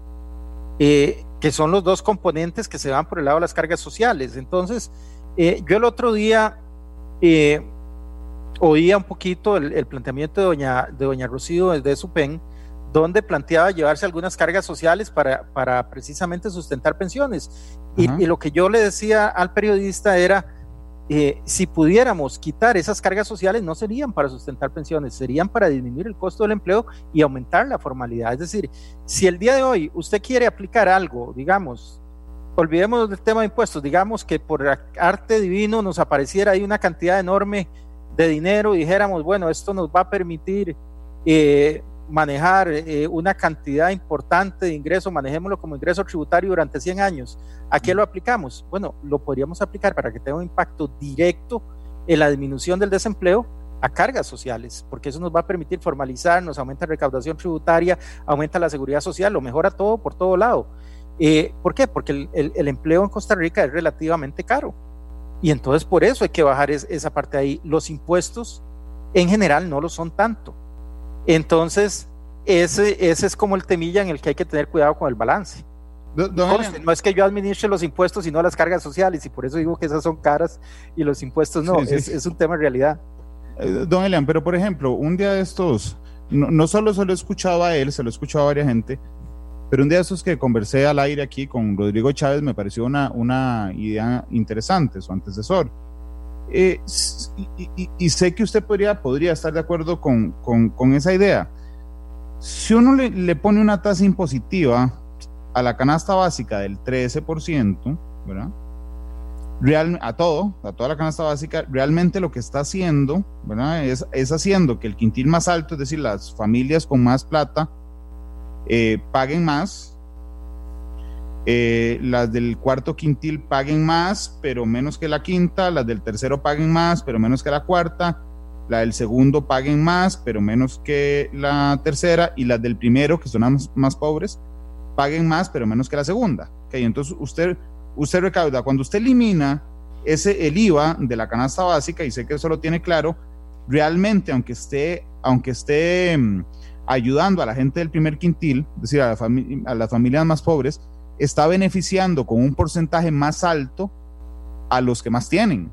eh, que son los dos componentes que se van por el lado de las cargas sociales. Entonces, eh, yo el otro día eh, oía un poquito el, el planteamiento de doña, de doña Rocío desde SUPEN, donde planteaba llevarse algunas cargas sociales para, para precisamente sustentar pensiones. Y, y lo que yo le decía al periodista era, eh, si pudiéramos quitar esas cargas sociales, no serían para sustentar pensiones, serían para disminuir el costo del empleo y aumentar la formalidad. Es decir, si el día de hoy usted quiere aplicar algo, digamos, olvidemos del tema de impuestos, digamos que por arte divino nos apareciera ahí una cantidad enorme de dinero y dijéramos, bueno, esto nos va a permitir eh, manejar eh, una cantidad importante de ingreso, manejémoslo como ingreso tributario durante cien años. ¿A qué lo aplicamos? Bueno, lo podríamos aplicar para que tenga un impacto directo en la disminución del desempleo a cargas sociales, porque eso nos va a permitir formalizar, nos aumenta la recaudación tributaria, aumenta la seguridad social, lo mejora todo por todo lado. Eh, ¿Por qué? Porque el, el, el empleo en Costa Rica es relativamente caro, y entonces por eso hay que bajar es, esa parte ahí. Los impuestos en general no lo son tanto. Entonces, ese, ese es como el temilla en el que hay que tener cuidado con el balance. No, no, no es que yo administre los impuestos, sino las cargas sociales, y por eso digo que esas son caras y los impuestos no, sí, sí. Es, es un tema de realidad. Eh, don Elian, pero por ejemplo, un día de estos, no, no solo se lo he escuchado a él, se lo he escuchado a varias gente, pero un día de estos que conversé al aire aquí con Rodrigo Chávez, me pareció una, una idea interesante, su antecesor. Eh, y, y, y sé que usted podría, podría estar de acuerdo con, con, con esa idea. Si uno le, le pone una tasa impositiva a la canasta básica del trece por ciento, ¿verdad? Real, a todo, a toda la canasta básica, realmente lo que está haciendo, ¿verdad? Es, es haciendo que el quintil más alto, es decir, las familias con más plata, eh, paguen más. Eh, las del cuarto quintil paguen más, pero menos que la quinta, las del tercero paguen más, pero menos que la cuarta, la del segundo paguen más, pero menos que la tercera, y las del primero, que son más, más pobres, paguen más, pero menos que la segunda. Okay, entonces usted, usted recauda, cuando usted elimina ese, el I V A de la canasta básica, y sé que eso lo tiene claro, realmente, aunque esté, aunque esté um, ayudando a la gente del primer quintil, es decir, a, la fami- a las familias más pobres, está beneficiando con un porcentaje más alto a los que más tienen.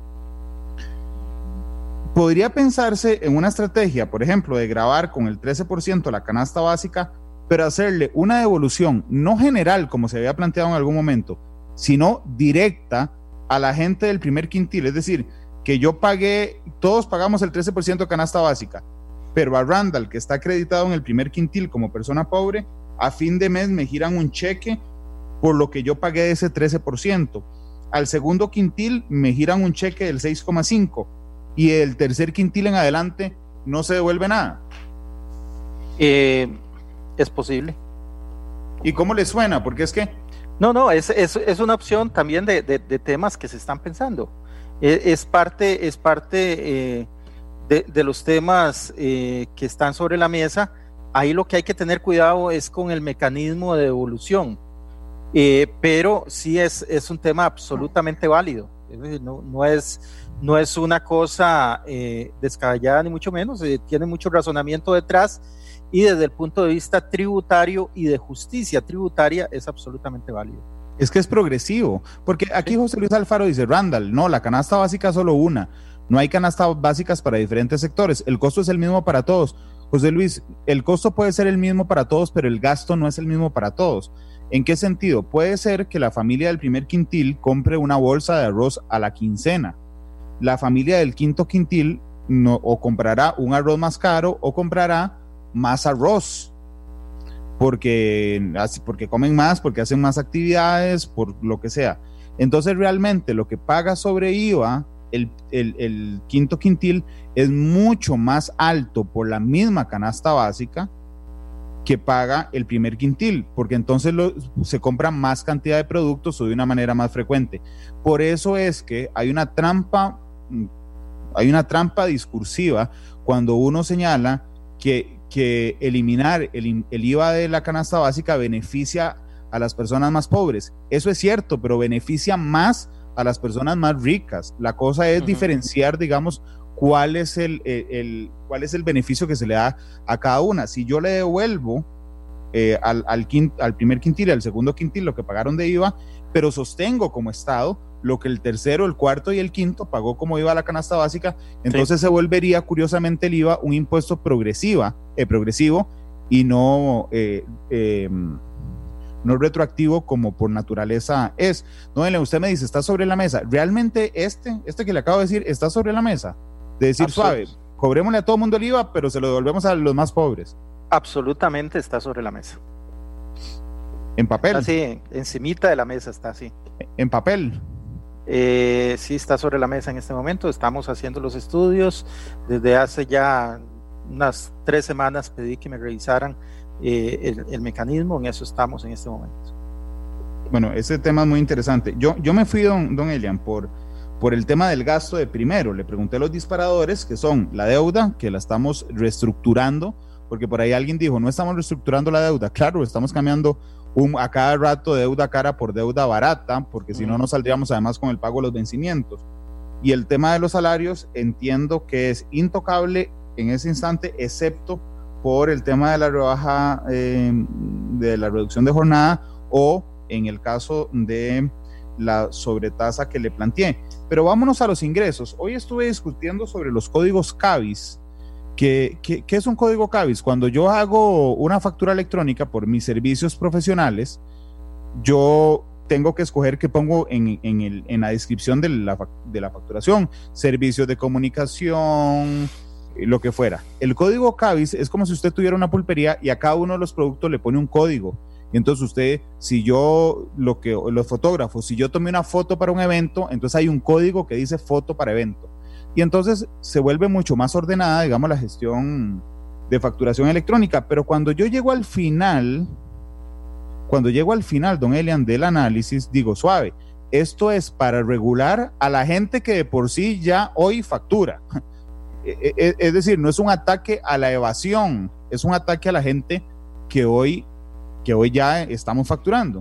Podría pensarse en una estrategia, por ejemplo, de gravar con el trece por ciento la canasta básica, pero hacerle una devolución no general, como se había planteado en algún momento, sino directa a la gente del primer quintil. Es decir, que yo pagué, todos pagamos el trece por ciento de canasta básica, pero a Randall, que está acreditado en el primer quintil como persona pobre, a fin de mes me giran un cheque por lo que yo pagué ese trece por ciento. Al segundo quintil me giran un cheque del seis coma cinco y el tercer quintil en adelante no se devuelve nada. Eh, es posible. ¿Y cómo le suena? Porque es que... No, no, es, es, es una opción también de, de, de temas que se están pensando. Es, es parte, es parte eh, de, de los temas eh, que están sobre la mesa. Ahí lo que hay que tener cuidado es con el mecanismo de devolución. Eh, pero sí es, es un tema absolutamente válido. Es decir, no, no, es, no es una cosa eh, descabellada ni mucho menos, eh, tiene mucho razonamiento detrás y desde el punto de vista tributario y de justicia tributaria es absolutamente válido. Es que es progresivo, porque aquí José Luis Alfaro dice, Randall, no, la canasta básica es solo una, no hay canastas básicas para diferentes sectores, el costo es el mismo para todos. José Luis, el costo puede ser el mismo para todos, pero el gasto no es el mismo para todos. ¿En qué sentido? Puede ser que la familia del primer quintil compre una bolsa de arroz a la quincena. La familia del quinto quintil no, o comprará un arroz más caro o comprará más arroz. Porque, porque comen más, porque hacen más actividades, por lo que sea. Entonces realmente lo que paga sobre I V A el, el, el quinto quintil es mucho más alto por la misma canasta básica que paga el primer quintil, porque entonces lo, se compra más cantidad de productos o de una manera más frecuente. Por eso es que hay una trampa, hay una trampa discursiva cuando uno señala que, que eliminar el, el I V A de la canasta básica beneficia a las personas más pobres. Eso es cierto, pero beneficia más a las personas más ricas. La cosa es uh-huh. diferenciar, digamos, cuál es el, el, el, cuál es el beneficio que se le da a cada una. Si yo le devuelvo eh, al, al, quint, al primer quintil y al segundo quintil lo que pagaron de I V A, pero sostengo como Estado lo que el tercero, el cuarto y el quinto pagó como I V A a la canasta básica, entonces sí. se volvería curiosamente el I V A un impuesto progresiva, eh, progresivo y no... Eh, eh, no retroactivo como por naturaleza es. No, usted me dice, está sobre la mesa. ¿Realmente este, este que le acabo de decir, está sobre la mesa? De decir, suave, cobrémosle a todo el mundo el I V A, pero se lo devolvemos a los más pobres. Absolutamente está sobre la mesa. ¿En papel? Está así, encimita de la mesa está así. ¿En papel? Eh, sí, está sobre la mesa en este momento. Estamos haciendo los estudios. Desde hace ya unas tres semanas pedí que me revisaran Eh, el, el mecanismo, en eso estamos en este momento. Bueno, ese tema es muy interesante. Yo, yo me fui, don, don Elian, por, por el tema del gasto de primero. Le pregunté a los disparadores, que son la deuda, que la estamos reestructurando, porque por ahí alguien dijo, no estamos reestructurando la deuda. Claro, estamos cambiando un, a cada rato deuda cara por deuda barata, porque si mm. no nos saldríamos además con el pago de los vencimientos. Y el tema de los salarios, entiendo que es intocable en ese instante, excepto por el tema de la rebaja, eh, de la reducción de jornada o en el caso de la sobretasa que le planteé. Pero vámonos a los ingresos. Hoy estuve discutiendo sobre los códigos CABIS. ¿Qué, qué, qué es un código CABIS? Cuando yo hago una factura electrónica por mis servicios profesionales, yo tengo que escoger qué pongo en, en, el, en la descripción de la, de la facturación. Servicios de comunicación, lo que fuera. El código CABIS es como si usted tuviera una pulpería y a cada uno de los productos le pone un código. Y entonces usted, si yo, lo que, los fotógrafos, si yo tomé una foto para un evento, entonces hay un código que dice foto para evento. Y entonces se vuelve mucho más ordenada, digamos, la gestión de facturación electrónica. Pero cuando yo llego al final, cuando llego al final, don Elian, del análisis, digo, suave, esto es para regular a la gente que de por sí ya hoy factura. Es decir, no es un ataque a la evasión, es un ataque a la gente que hoy, que hoy ya estamos facturando.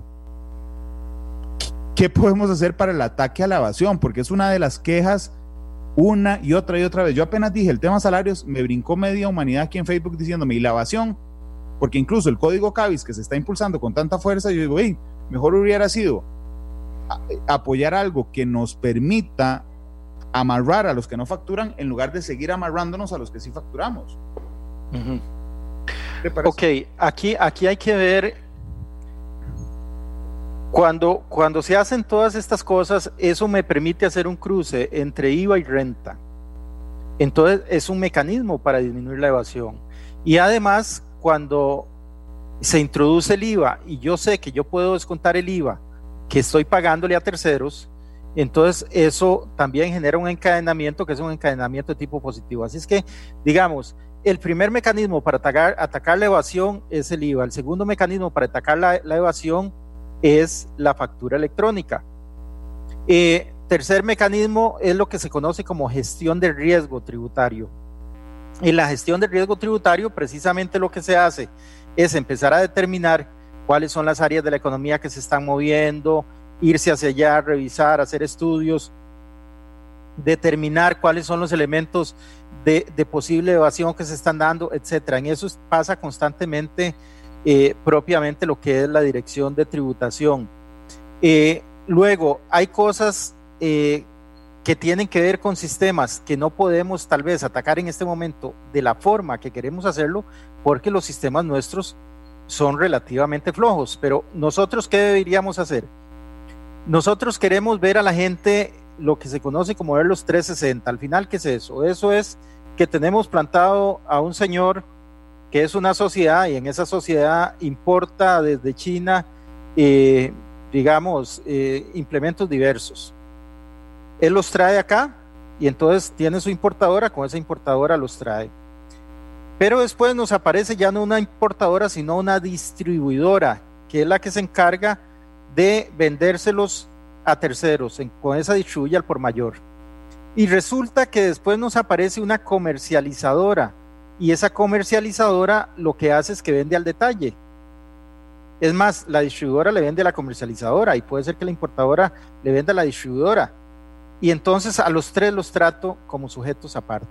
¿Qué podemos hacer para el ataque a la evasión? Porque es una de las quejas una y otra y otra vez. Yo apenas dije el tema salarios, me brincó media humanidad aquí en Facebook diciéndome, ¿y la evasión? Porque incluso el código CABIS que se está impulsando con tanta fuerza, yo digo, hey, mejor hubiera sido apoyar algo que nos permita amarrar a los que no facturan en lugar de seguir amarrándonos a los que sí facturamos. Uh-huh. Ok, aquí, aquí hay que ver cuando, cuando se hacen todas estas cosas, eso me permite hacer un cruce entre I V A y renta. Entonces es un mecanismo para disminuir la evasión. Y además, cuando se introduce el I V A y yo sé que yo puedo descontar el I V A que estoy pagándole a terceros, entonces eso también genera un encadenamiento que es un encadenamiento de tipo positivo. Así es que, digamos, el primer mecanismo para atacar, atacar la evasión es el I V A. El segundo mecanismo para atacar la, la evasión es la factura electrónica. Eh, tercer mecanismo es lo que se conoce como gestión de riesgo tributario. En la gestión de riesgo tributario, precisamente lo que se hace es empezar a determinar cuáles son las áreas de la economía que se están moviendo, irse hacia allá, revisar, hacer estudios, determinar cuáles son los elementos de, de posible evasión que se están dando, etcétera. En eso pasa constantemente eh, propiamente lo que es la dirección de tributación. Eh, luego, hay cosas eh, que tienen que ver con sistemas que no podemos tal vez atacar en este momento de la forma que queremos hacerlo, porque los sistemas nuestros son relativamente flojos. Pero nosotros, ¿qué deberíamos hacer? Nosotros queremos ver a la gente lo que se conoce como ver los trescientos sesenta. Al final, ¿qué es eso? Eso es que tenemos plantado a un señor que es una sociedad, y en esa sociedad importa desde China, eh, digamos, eh, implementos diversos. Él los trae acá y entonces tiene su importadora, con esa importadora los trae. Pero después nos aparece ya no una importadora, sino una distribuidora, que es la que se encarga de vendérselos a terceros, en, con esa distribuye al por mayor. Y resulta que después nos aparece una comercializadora, y esa comercializadora lo que hace es que vende al detalle. Es más, la distribuidora le vende a la comercializadora, y puede ser que la importadora le venda a la distribuidora, y entonces a los tres los trato como sujetos aparte.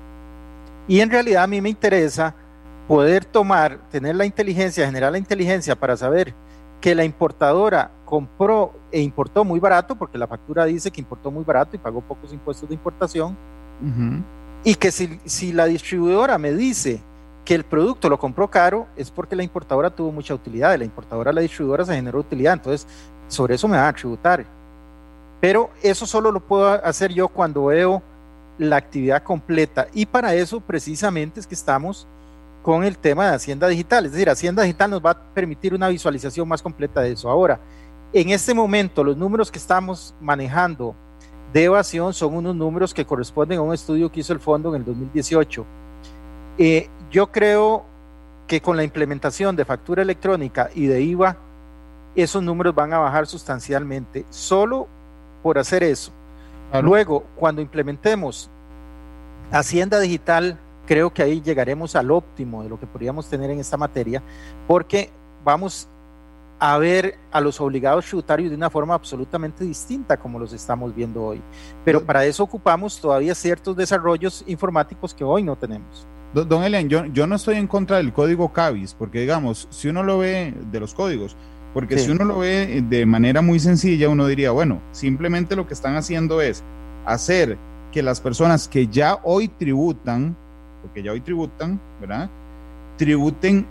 Y en realidad a mí me interesa poder tomar, tener la inteligencia, generar la inteligencia para saber que la importadora compró e importó muy barato, porque la factura dice que importó muy barato y pagó pocos impuestos de importación, uh-huh. Y que si, si la distribuidora me dice que el producto lo compró caro, es porque la importadora tuvo mucha utilidad, de la importadora a la distribuidora se generó utilidad, entonces sobre eso me van a tributar. Pero eso solo lo puedo hacer yo cuando veo la actividad completa, y para eso precisamente es que estamos con el tema de Hacienda Digital. Es decir, Hacienda Digital nos va a permitir una visualización más completa de eso. Ahora, en este momento, los números que estamos manejando de evasión son unos números que corresponden a un estudio que hizo el fondo en el dos mil dieciocho. Eh, yo creo que con la implementación de factura electrónica y de I V A, esos números van a bajar sustancialmente, solo por hacer eso. Claro. Luego, cuando implementemos Hacienda Digital, creo que ahí llegaremos al óptimo de lo que podríamos tener en esta materia, porque vamos a ver a los obligados tributarios de una forma absolutamente distinta como los estamos viendo hoy. Pero para eso ocupamos todavía ciertos desarrollos informáticos que hoy no tenemos. Don, don Elian, yo, yo no estoy en contra del código CABIS, porque digamos, si uno lo ve de los códigos, porque sí. Si uno lo ve de manera muy sencilla, uno diría, bueno, simplemente lo que están haciendo es hacer que las personas que ya hoy tributan, porque ya hoy tributan, ¿verdad? Tributen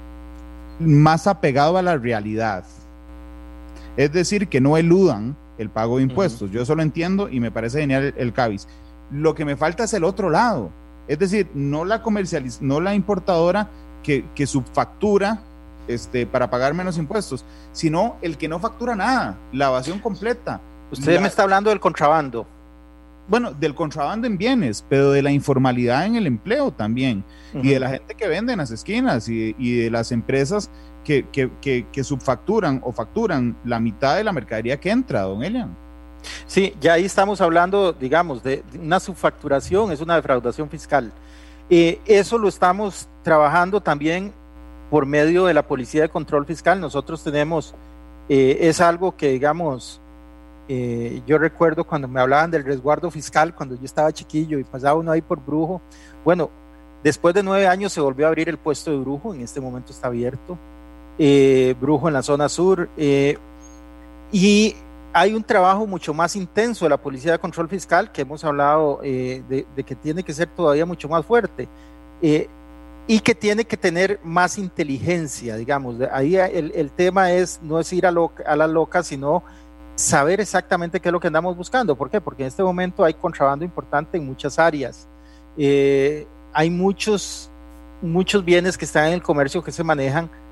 más apegado a la realidad. Es decir, que no eludan el pago de impuestos. Uh-huh. Yo eso lo entiendo y me parece genial el, el CABIS. Lo que me falta es el otro lado. Es decir, no la comercializ- no la importadora que, que subfactura este, para pagar menos impuestos, sino el que no factura nada, la evasión completa. Usted la, me está hablando del contrabando. Bueno, del contrabando en bienes, pero de la informalidad en el empleo también, uh-huh. Y de la gente que vende en las esquinas y, y de las empresas que, que, que, que subfacturan o facturan la mitad de la mercadería que entra, don Elian. Sí, ya ahí estamos hablando, digamos, de una subfacturación, es una defraudación fiscal. Eh, eso lo estamos trabajando también por medio de la Policía de Control Fiscal. Nosotros tenemos, eh, es algo que, digamos, Eh, yo recuerdo cuando me hablaban del resguardo fiscal, cuando yo estaba chiquillo y pasaba uno ahí por Brujo. Bueno, después de nueve años se volvió a abrir el puesto de Brujo, en este momento está abierto, eh, Brujo en la zona sur, eh, y hay un trabajo mucho más intenso de la Policía de Control Fiscal, que hemos hablado eh, de, de que tiene que ser todavía mucho más fuerte, eh, y que tiene que tener más inteligencia, digamos. Ahí el, el tema es, no es ir a, lo, a la loca, sino saber exactamente qué es lo que andamos buscando. ¿Por qué? Porque en este momento hay contrabando importante en muchas áreas. Eh, hay muchos, muchos bienes que están en el comercio que se manejan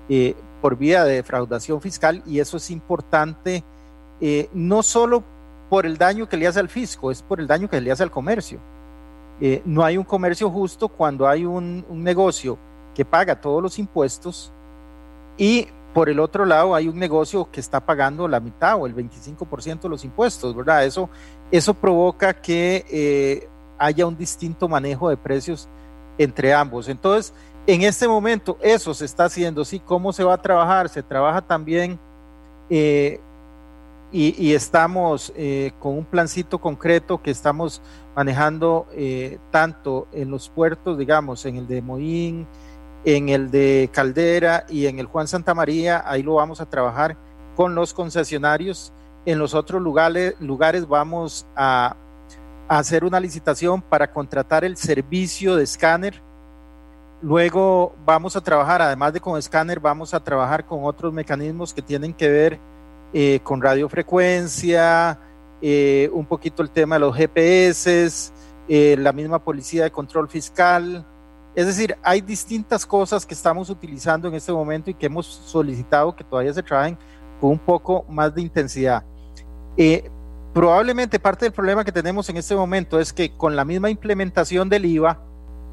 eh, por vía de defraudación fiscal, y eso es importante, eh, no solo por el daño que le hace al fisco, es por el daño que le hace al comercio. Eh, no hay un comercio justo cuando hay un, un negocio que paga todos los impuestos y por el otro lado hay un negocio que está pagando la mitad o el veinticinco por ciento de los impuestos, ¿verdad? Eso, eso provoca que eh, haya un distinto manejo de precios entre ambos. Entonces, en este momento eso se está haciendo. ¿Sí? ¿Cómo se va a trabajar? Se trabaja también eh, y, y estamos eh, con un plancito concreto que estamos manejando eh, tanto en los puertos, digamos, en el de Moín, en el de Caldera y en el Juan Santamaría. Ahí lo vamos a trabajar con los concesionarios. En los otros lugares, lugares vamos a, a hacer una licitación para contratar el servicio de escáner. Luego vamos a trabajar, además de con escáner, vamos a trabajar con otros mecanismos que tienen que ver eh, con radiofrecuencia, eh, un poquito el tema de los G P S, eh, la misma policía de control fiscal. Es decir, hay distintas cosas que estamos utilizando en este momento y que hemos solicitado que todavía se trabajen con un poco más de intensidad. Eh, probablemente parte del problema que tenemos en este momento es que con la misma implementación del I V A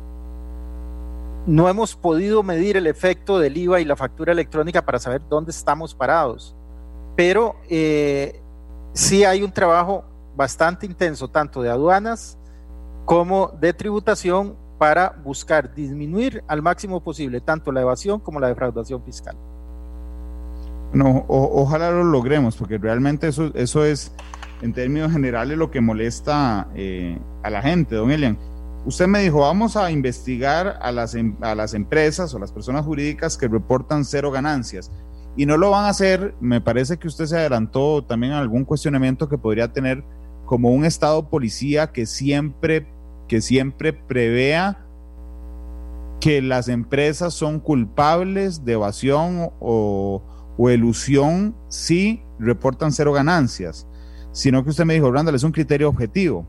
no hemos podido medir el efecto del I V A y la factura electrónica para saber dónde estamos parados, pero eh, sí hay un trabajo bastante intenso tanto de aduanas como de tributación para buscar disminuir al máximo posible tanto la evasión como la defraudación fiscal. No, o, ojalá lo logremos, porque realmente eso, eso es, en términos generales, lo que molesta eh, a la gente, don Elian. Usted me dijo, vamos a investigar a las, a las empresas o las personas jurídicas que reportan cero ganancias, y no lo van a hacer. Me parece que usted se adelantó también a algún cuestionamiento que podría tener como un estado policía que siempre, que siempre prevea que las empresas son culpables de evasión o, o elusión si reportan cero ganancias, sino que usted me dijo, Randall, es un criterio objetivo.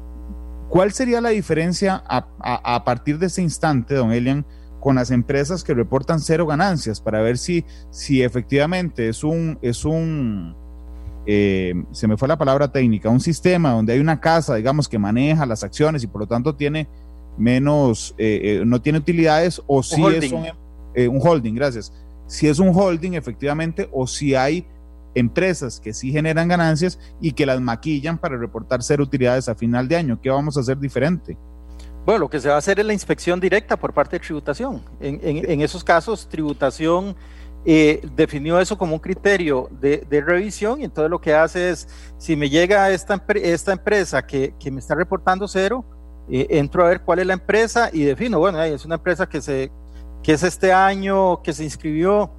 ¿Cuál sería la diferencia a, a, a partir de ese instante, don Elian, con las empresas que reportan cero ganancias, para ver si, si efectivamente es un, es un eh, se me fue la palabra técnica, un sistema donde hay una casa, digamos, que maneja las acciones y por lo tanto tiene menos, eh, eh, no tiene utilidades, o si es un, eh, un holding, gracias, si es un holding efectivamente, o si hay empresas que sí generan ganancias y que las maquillan para reportar cero utilidades a final de año? ¿Qué vamos a hacer diferente? Bueno, lo que se va a hacer es la inspección directa por parte de tributación. En, en, en esos casos, tributación eh, definió eso como un criterio de, de revisión, y entonces lo que hace es, si me llega esta, esta empresa que, que me está reportando cero, eh, entro a ver cuál es la empresa y defino, bueno, es una empresa que, se, que es este año, que se inscribió,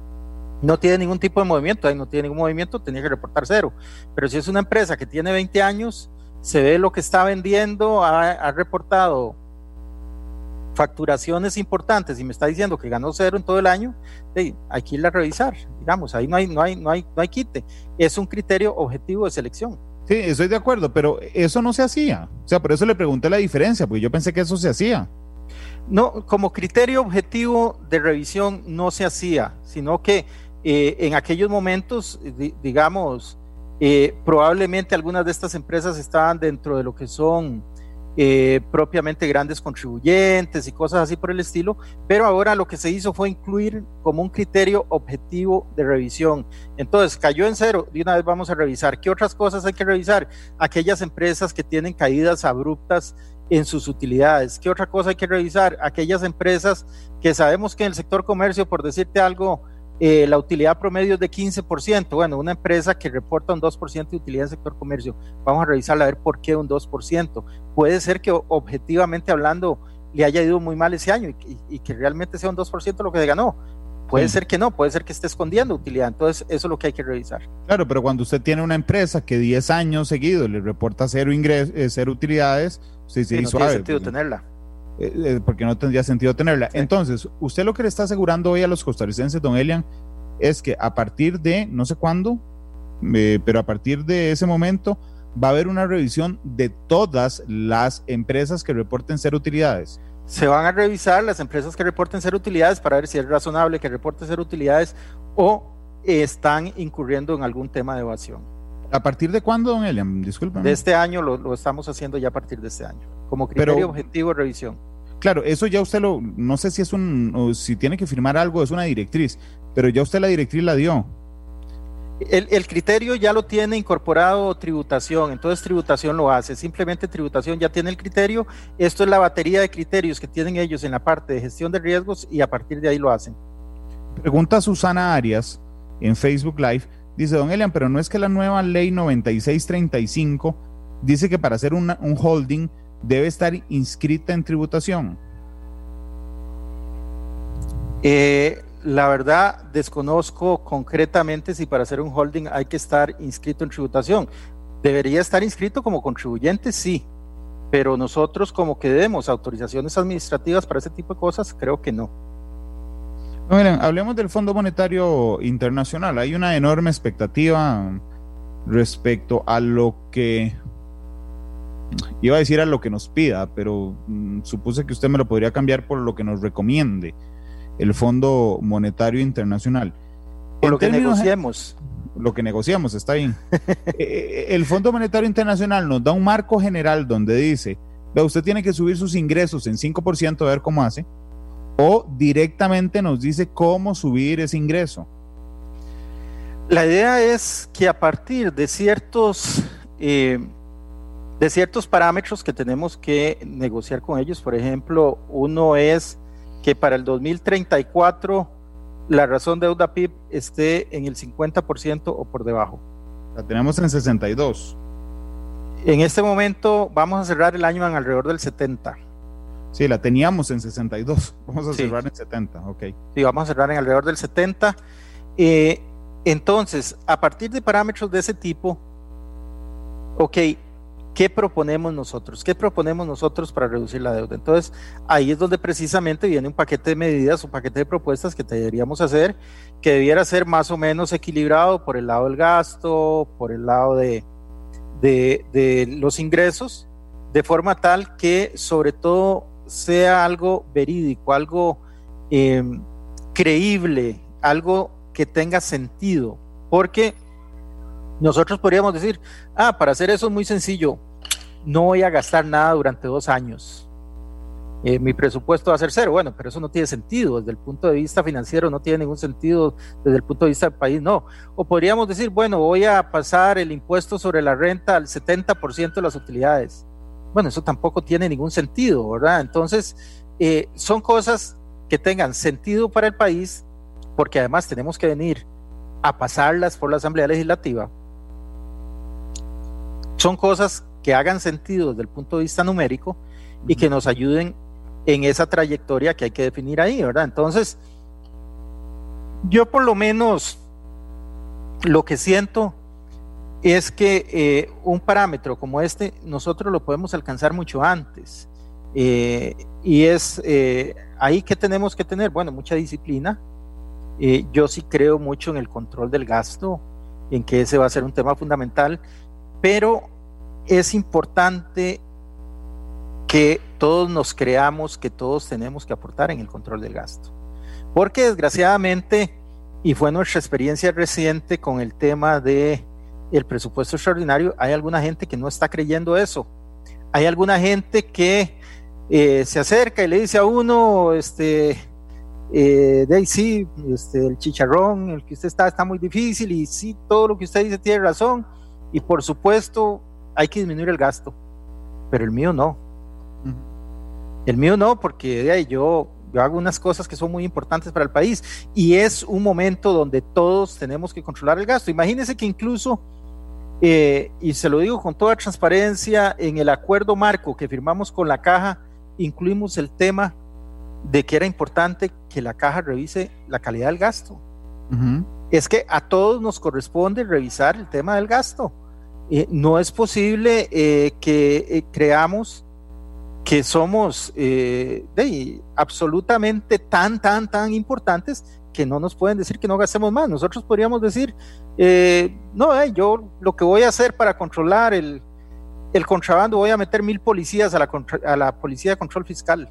no tiene ningún tipo de movimiento, ahí no tiene ningún movimiento, tenía que reportar cero. Pero si es una empresa que tiene veinte años, se ve lo que está vendiendo, ha, ha reportado facturaciones importantes y me está diciendo que ganó cero en todo el año, hey, hay que irla a revisar, digamos, ahí no hay, no hay, no hay, no hay quite. Es un criterio objetivo de selección. Sí, estoy de acuerdo, pero eso no se hacía. O sea, por eso le pregunté la diferencia, porque yo pensé que eso se hacía. No, como criterio objetivo de revisión no se hacía, sino que eh, en aquellos momentos, di, digamos, eh, probablemente algunas de estas empresas estaban dentro de lo que son eh, propiamente grandes contribuyentes y cosas así por el estilo, pero ahora lo que se hizo fue incluir como un criterio objetivo de revisión. Entonces, cayó en cero, de una vez vamos a revisar. ¿Qué otras cosas hay que revisar? Aquellas empresas que tienen caídas abruptas en sus utilidades. ¿Qué otra cosa hay que revisar? Aquellas empresas que sabemos que en el sector comercio, por decirte algo, eh, la utilidad promedio es de quince por ciento. Bueno, una empresa que reporta un dos por ciento de utilidad en el sector comercio, vamos a revisarla a ver por qué un dos por ciento. Puede ser que objetivamente hablando le haya ido muy mal ese año y, y, y que realmente sea un dos por ciento lo que se ganó. Puede sí. ser que no, puede ser que esté escondiendo utilidad. Entonces, eso es lo que hay que revisar. Claro, pero cuando usted tiene una empresa que diez años seguidos le reporta cero ingresos, eh, cero utilidades, sí, sí, sí, no suave, tiene sentido porque, tenerla. Eh, eh, porque no tendría sentido tenerla. Sí. Entonces, usted lo que le está asegurando hoy a los costarricenses, don Elian, es que a partir de, no sé cuándo, eh, pero a partir de ese momento va a haber una revisión de todas las empresas que reporten cero utilidades. se van a revisar las empresas que reporten cero utilidades para ver si es razonable que reporten cero utilidades o están incurriendo en algún tema de evasión. ¿A partir de cuándo, don Elian? Disculpen. De este año, lo, lo estamos haciendo ya a partir de este año, como criterio Pero, objetivo de revisión. Claro, eso ya usted lo, no sé si es un, o si tiene que firmar algo, es una directriz, pero ya usted la directriz la dio. El, el criterio ya lo tiene incorporado tributación, entonces tributación lo hace, simplemente tributación ya tiene el criterio, esto es la batería de criterios que tienen ellos en la parte de gestión de riesgos y a partir de ahí lo hacen. Pregunta Susana Arias en Facebook Live, dice, don Elian, pero no es que la nueva ley noventa y seis treinta y cinco dice que para hacer una, un holding debe estar inscrita en tributación. Eh... La verdad, desconozco concretamente si para hacer un holding hay que estar inscrito en tributación. Debería estar inscrito como contribuyente, sí, pero nosotros como que demos autorizaciones administrativas para ese tipo de cosas, creo que no. No, miren, hablemos del Fondo Monetario Internacional. Hay una enorme expectativa respecto a lo que, iba a decir a lo que nos pida, pero mmm, supuse que usted me lo podría cambiar por lo que nos recomiende el Fondo Monetario Internacional. Por lo que negociemos. Lo que negociamos, está bien. El Fondo Monetario Internacional nos da un marco general donde dice, ve, usted tiene que subir sus ingresos en cinco por ciento a ver cómo hace, o directamente nos dice cómo subir ese ingreso. La idea es que a partir de ciertos, eh, de ciertos parámetros que tenemos que negociar con ellos, por ejemplo, uno es que para el dos mil treinta y cuatro la razón deuda P I B esté en el cincuenta por ciento o por debajo. La tenemos en sesenta y dos. En este momento vamos a cerrar el año en alrededor del setenta. Sí, la teníamos en sesenta y dos. Vamos a sí. cerrar en setenta, ok. Sí, vamos a cerrar en alrededor del setenta. Eh, entonces, a partir de parámetros de ese tipo, ok, ¿qué proponemos nosotros? ¿Qué proponemos nosotros para reducir la deuda? Entonces, ahí es donde precisamente viene un paquete de medidas, un paquete de propuestas que deberíamos hacer, que debiera ser más o menos equilibrado por el lado del gasto, por el lado de, de, de los ingresos, de forma tal que sobre todo sea algo verídico, algo eh, creíble, algo que tenga sentido, porque nosotros podríamos decir, ah, para hacer eso es muy sencillo, no voy a gastar nada durante dos años, eh, mi presupuesto va a ser cero. Bueno, pero eso no tiene sentido, desde el punto de vista financiero no tiene ningún sentido, desde el punto de vista del país no. O podríamos decir, bueno, voy a pasar el impuesto sobre la renta al setenta por ciento de las utilidades. Bueno, eso tampoco tiene ningún sentido, ¿verdad? Entonces, eh, son cosas que tengan sentido para el país, porque además tenemos que venir a pasarlas por la Asamblea Legislativa. Son cosas que hagan sentido desde el punto de vista numérico y que nos ayuden en esa trayectoria que hay que definir ahí, ¿verdad? Entonces, yo por lo menos lo que siento es que eh, un parámetro como este nosotros lo podemos alcanzar mucho antes, eh, y es eh, ahí que tenemos que tener, bueno, mucha disciplina. Eh, yo sí creo mucho en el control del gasto, en que ese va a ser un tema fundamental, pero es importante que todos nos creamos que todos tenemos que aportar en el control del gasto, porque desgraciadamente, y fue nuestra experiencia reciente con el tema de el presupuesto extraordinario, hay alguna gente que no está creyendo eso, hay alguna gente que eh, se acerca y le dice a uno, este, eh, de ahí sí, este, el chicharrón, el que usted está, está muy difícil, y sí, todo lo que usted dice tiene razón, y por supuesto hay que disminuir el gasto, pero el mío no. Uh-huh. El mío no, porque de ahí yo, yo hago unas cosas que son muy importantes para el país, y es un momento donde todos tenemos que controlar el gasto. Imagínense que incluso, eh, y se lo digo con toda transparencia, en el acuerdo marco que firmamos con la Caja, incluimos el tema de que era importante que la Caja revise la calidad del gasto. Uh-huh. Es que a todos nos corresponde revisar el tema del gasto. Eh, no es posible eh, que eh, creamos que somos eh, de, absolutamente tan, tan, tan importantes que no nos pueden decir que no gastemos más. Nosotros podríamos decir, eh, no, eh, yo lo que voy a hacer para controlar el, el contrabando, voy a meter mil policías a la, a la Policía de Control Fiscal.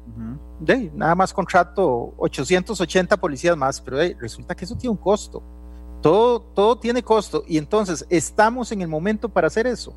Uh-huh. De, nada más contrato ochocientos ochenta policías más, pero de, resulta que eso tiene un costo. Todo, todo tiene costo, y entonces estamos en el momento para hacer eso.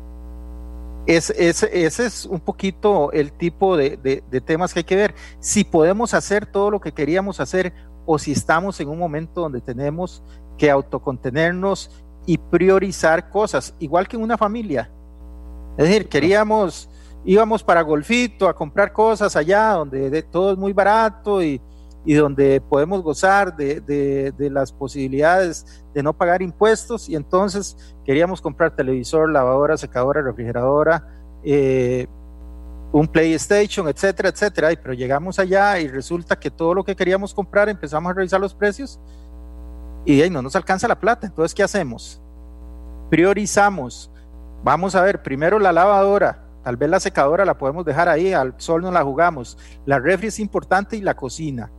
Es, es, ese es un poquito el tipo de, de, de temas que hay que ver. Si podemos hacer todo lo que queríamos hacer, o si estamos en un momento donde tenemos que autocontenernos y priorizar cosas, igual que en una familia. Es decir, queríamos, íbamos para Golfito a comprar cosas allá donde de, todo es muy barato y, y donde podemos gozar de, de, de las posibilidades de no pagar impuestos, y entonces queríamos comprar televisor, lavadora, secadora, refrigeradora, eh, un PlayStation, etcétera, etcétera, pero llegamos allá y resulta que todo lo que queríamos comprar, empezamos a revisar los precios y hey, no nos alcanza la plata. Entonces, ¿qué hacemos? Priorizamos. Vamos a ver, primero la lavadora, tal vez la secadora la podemos dejar ahí, al sol no la jugamos, la refri es importante y la cocina.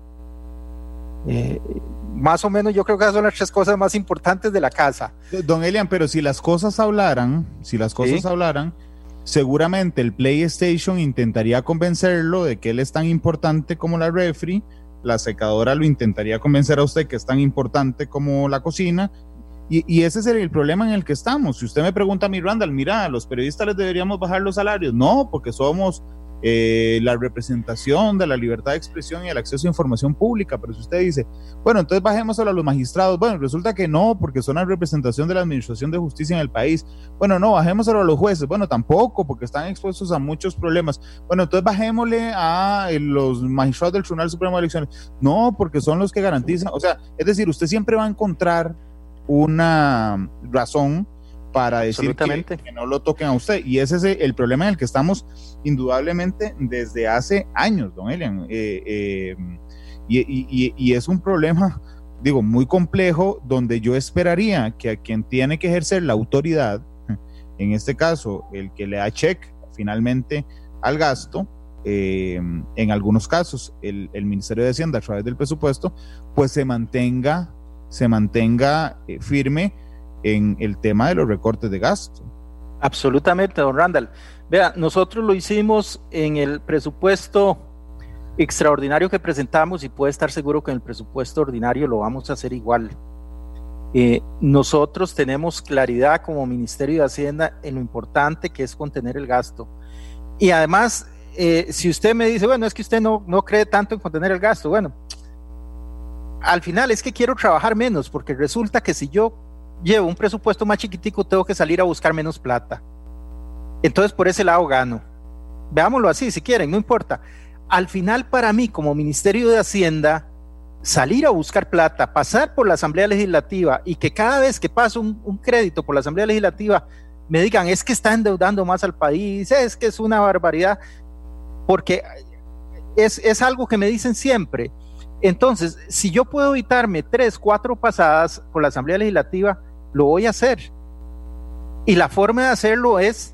Eh, más o menos yo creo que esas son las tres cosas más importantes de la casa. Don Elian, pero si las cosas hablaran, si las cosas ¿Sí? hablaran, seguramente el PlayStation intentaría convencerlo de que él es tan importante como la refri, la secadora lo intentaría convencer a usted que es tan importante como la cocina, y, y ese es el, el problema en el que estamos. Si usted me pregunta a mí, Randall, mira, a los periodistas les deberíamos bajar los salarios. No, porque somos eh, la representación de la libertad de expresión y el acceso a información pública. Pero si usted dice, bueno, entonces bajémoselo a los magistrados, bueno, resulta que no, porque son la representación de la administración de justicia en el país. Bueno, no, bajémoselo a los jueces, bueno, tampoco, porque están expuestos a muchos problemas. Bueno, entonces bajémosle a los magistrados del Tribunal Supremo de Elecciones. No, porque son los que garantizan, o sea, es decir, usted siempre va a encontrar una razón para decir que, que no lo toquen a usted, y ese es el problema en el que estamos indudablemente desde hace años, don Elian, eh, eh, y, y, y es un problema, digo, muy complejo, donde yo esperaría que a quien tiene que ejercer la autoridad, en este caso el que le da check finalmente al gasto, eh, en algunos casos el, el Ministerio de Hacienda a través del presupuesto, pues se mantenga se mantenga eh, firme en el tema de los recortes de gasto. Absolutamente, don Randall. Vea, nosotros lo hicimos en el presupuesto extraordinario que presentamos, y puede estar seguro que en el presupuesto ordinario lo vamos a hacer igual. Eh, nosotros tenemos claridad como Ministerio de Hacienda en lo importante que es contener el gasto. Y además, eh, si usted me dice, bueno, es que usted no, no cree tanto en contener el gasto, bueno, al final es que quiero trabajar menos, porque resulta que si yo llevo un presupuesto más chiquitico, tengo que salir a buscar menos plata. Entonces por ese lado gano. Veámoslo así, si quieren, no importa. Al final, para mí, como Ministerio de Hacienda, salir a buscar plata, pasar por la Asamblea Legislativa, y que cada vez que paso un, un crédito por la Asamblea Legislativa me digan, es que está endeudando más al país, es que es una barbaridad, porque es, es algo que me dicen siempre. Entonces, si yo puedo evitarme tres, cuatro pasadas por la Asamblea Legislativa, lo voy a hacer. Y la forma de hacerlo es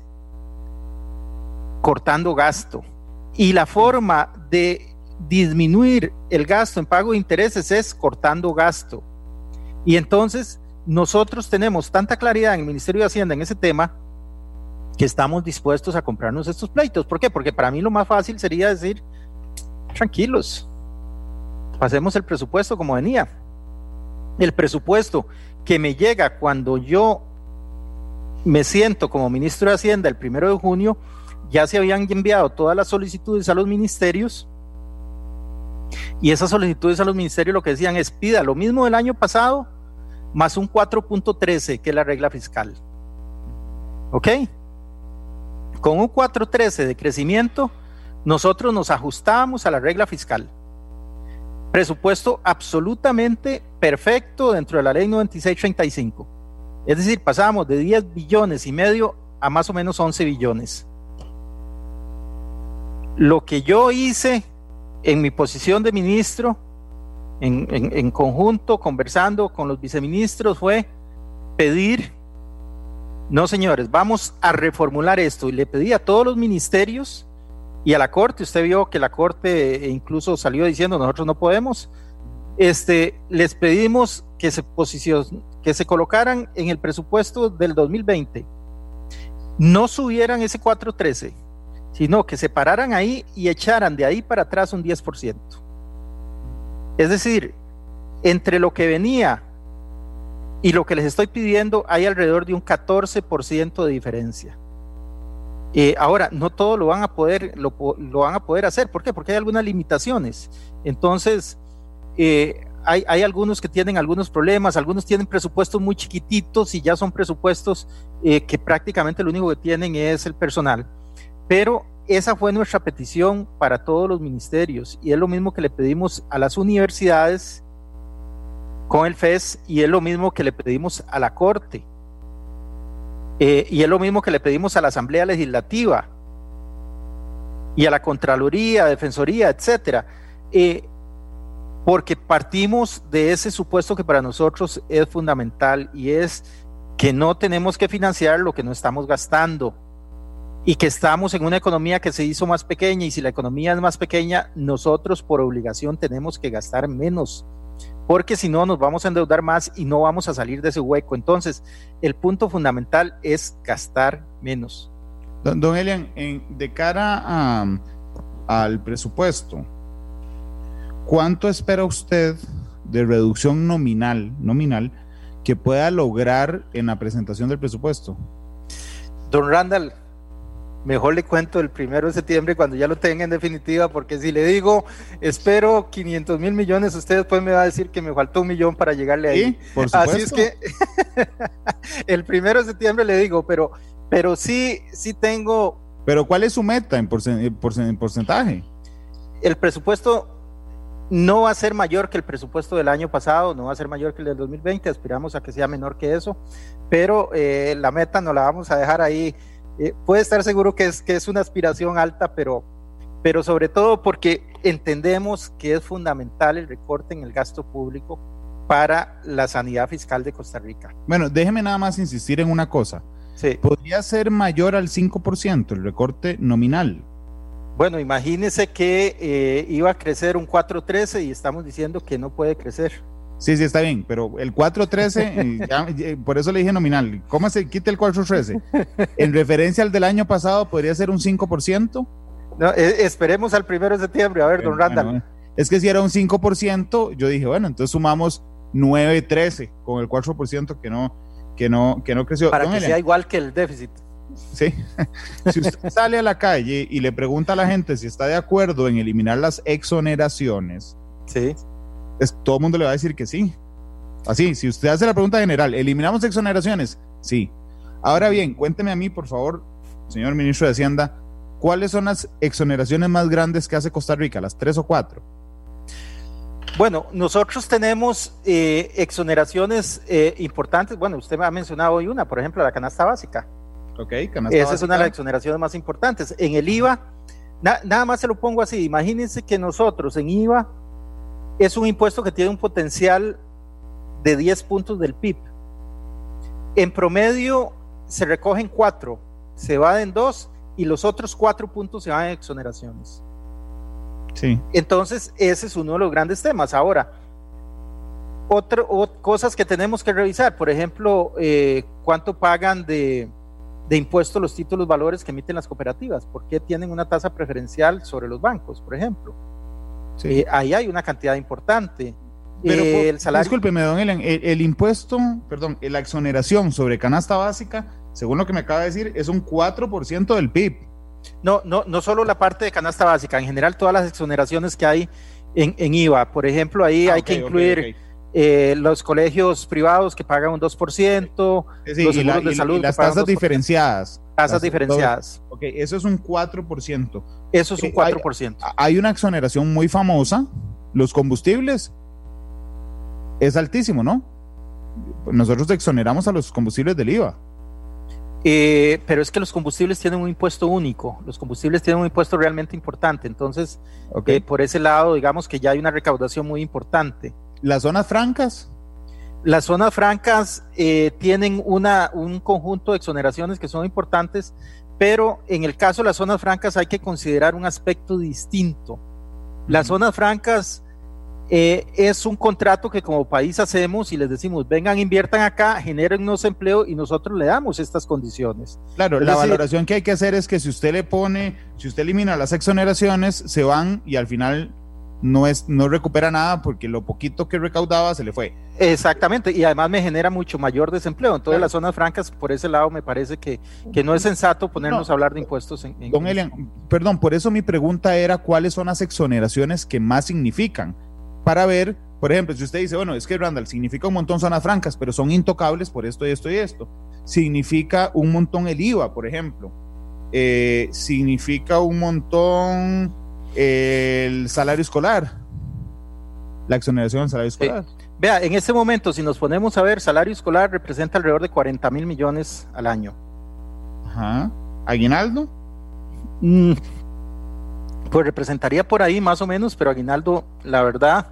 cortando gasto. Y la forma de disminuir el gasto en pago de intereses es cortando gasto. Y entonces, nosotros tenemos tanta claridad en el Ministerio de Hacienda en ese tema, que estamos dispuestos a comprarnos estos pleitos. ¿Por qué? Porque para mí lo más fácil sería decir, tranquilos, pasemos el presupuesto como venía. El presupuesto que me llega cuando yo me siento como ministro de Hacienda el primero de junio, ya se habían enviado todas las solicitudes a los ministerios, y esas solicitudes a los ministerios lo que decían es, pida lo mismo del año pasado más un cuatro punto trece, que es la regla fiscal. ¿Ok? Con un cuatro punto trece de crecimiento, nosotros nos ajustábamos a la regla fiscal. Presupuesto absolutamente perfecto dentro de la ley noventa y seis treinta y cinco. Es decir, pasábamos de diez billones y medio a más o menos once billones. Lo que yo hice en mi posición de ministro, en, en, en conjunto, conversando con los viceministros, fue pedir, no señores, vamos a reformular esto, y le pedí a todos los ministerios y a la Corte. Usted vio que la Corte incluso salió diciendo nosotros no podemos, este, les pedimos que se posicionen, que se colocaran en el presupuesto del dos mil veinte, no subieran ese cuatro punto trece, sino que se pararan ahí y echaran de ahí para atrás un diez por ciento. Es decir, entre lo que venía y lo que les estoy pidiendo hay alrededor de un catorce por ciento de diferencia. Eh, ahora, no todo lo van a poder, lo, lo van a poder hacer. ¿Por qué? Porque hay algunas limitaciones. Entonces, eh, hay, hay algunos que tienen algunos problemas, algunos tienen presupuestos muy chiquititos y ya son presupuestos eh, que prácticamente lo único que tienen es el personal. Pero esa fue nuestra petición para todos los ministerios y es lo mismo que le pedimos a las universidades con el F E S y es lo mismo que le pedimos a la Corte. Eh, y es lo mismo que le pedimos a la Asamblea Legislativa y a la Contraloría, Defensoría, etcétera, eh, porque partimos de ese supuesto que para nosotros es fundamental y es que no tenemos que financiar lo que no estamos gastando y que estamos en una economía que se hizo más pequeña y si la economía es más pequeña, nosotros por obligación tenemos que gastar menos, porque si no nos vamos a endeudar más y no vamos a salir de ese hueco. Entonces, el punto fundamental es gastar menos. Don, don Elian, en, de cara a, al presupuesto, ¿cuánto espera usted de reducción nominal, nominal que pueda lograr en la presentación del presupuesto? Don Randall, mejor le cuento el primero de septiembre cuando ya lo tenga en definitiva, porque si le digo espero quinientos mil millones, usted después me va a decir que me faltó un millón para llegarle ahí. Sí, por supuesto. Así es que el primero de septiembre le digo, pero, pero sí, sí tengo. Pero ¿cuál es su meta en, porcent en porcentaje? El presupuesto no va a ser mayor que el presupuesto del año pasado, no va a ser mayor que el del dos mil veinte, aspiramos a que sea menor que eso, pero eh, la meta no la vamos a dejar ahí. Eh, puede estar seguro que es, que es una aspiración alta, pero, pero sobre todo porque entendemos que es fundamental el recorte en el gasto público para la sanidad fiscal de Costa Rica. Bueno, déjeme nada más insistir en una cosa. Sí. ¿Podría ser mayor al cinco por ciento el recorte nominal? Bueno, imagínese que eh, iba a crecer un cuatro punto trece y estamos diciendo que no puede crecer. Sí, sí, está bien, pero el cuatro punto trece, eh, ya, ya, por eso le dije nominal. ¿Cómo se quita el cuatro punto trece? En referencia al del año pasado, ¿podría ser un cinco por ciento? No, eh, esperemos al primero de septiembre, a ver, bueno, don Randall. Bueno, es que si era un cinco por ciento, yo dije, bueno, entonces sumamos nueve punto trece con el cuatro por ciento que no, que no, que no creció. Para don que Elian, sea igual que el déficit. Sí. Si usted sale a la calle y le pregunta a la gente si está de acuerdo en eliminar las exoneraciones, sí, es, todo el mundo le va a decir que sí. Así, si usted hace la pregunta general, ¿eliminamos exoneraciones? Sí. Ahora bien, cuénteme a mí, por favor, señor ministro de Hacienda, ¿cuáles son las exoneraciones más grandes que hace Costa Rica? ¿Las tres o cuatro? Bueno, nosotros tenemos eh, exoneraciones eh, importantes. Bueno, usted me ha mencionado hoy una, por ejemplo, la canasta básica. Ok, canasta Esa básica. es una de las exoneraciones más importantes. En el I V A, na, nada más se lo pongo así, imagínense que nosotros en I V A es un impuesto que tiene un potencial de diez puntos del P I B. En promedio se recogen cuatro, se evaden dos y los otros cuatro puntos se van en exoneraciones. Sí. Entonces ese es uno de los grandes temas. Ahora, otro, o, cosas que tenemos que revisar, por ejemplo, eh, cuánto pagan de, de impuesto los títulos valores que emiten las cooperativas, por qué tienen una tasa preferencial sobre los bancos, por ejemplo. Sí. Eh, ahí hay una cantidad importante. Pero, eh, el salario... discúlpeme, don Elian, el, el impuesto, perdón, la exoneración sobre canasta básica, según lo que me acaba de decir, es un cuatro por ciento del P I B. No, no, no solo la parte de canasta básica, en general todas las exoneraciones que hay en, en I V A. Por ejemplo, ahí ah, hay okay, que incluir okay, okay. Eh, los colegios privados que pagan un dos por ciento, sí, los seguros y la, de y salud. Y las tasas diferenciadas. Tasas las, diferenciadas. Ok, eso es un cuatro por ciento. Eso es un cuatro por ciento. Hay, hay una exoneración muy famosa, los combustibles. Es altísimo, ¿no? Nosotros exoneramos a los combustibles del I V A. Eh, pero es que los combustibles tienen un impuesto único, los combustibles tienen un impuesto realmente importante, entonces okay. eh, por ese lado digamos que ya hay una recaudación muy importante. ¿Las zonas francas? Las zonas francas eh, tienen una, un conjunto de exoneraciones que son importantes, pero en el caso de las zonas francas hay que considerar un aspecto distinto. Las uh-huh. zonas francas eh, es un contrato que como país hacemos y les decimos, vengan, inviertan acá, generen empleo y nosotros le damos estas condiciones. Claro, es la decir, valoración que hay que hacer es que si usted le pone, si usted elimina las exoneraciones, se van y al final no, es, no recupera nada porque lo poquito que recaudaba se le fue. Exactamente, y además me genera mucho mayor desempleo. Entonces, claro, las zonas francas, por ese lado, me parece que, que no es sensato ponernos no, a hablar de impuestos. En, en don Elian, perdón, por eso mi pregunta era cuáles son las exoneraciones que más significan, para ver, por ejemplo, si usted dice, bueno, es que Randall significa un montón zonas francas, pero son intocables por esto y esto y esto. Significa un montón el I V A, por ejemplo. Eh, significa un montón el salario escolar, la exoneración del salario escolar. Eh, vea, en este momento, si nos ponemos a ver, salario escolar representa alrededor de cuarenta mil millones al año. Ajá. ¿Aguinaldo? Mm, pues representaría por ahí más o menos, pero aguinaldo, la verdad,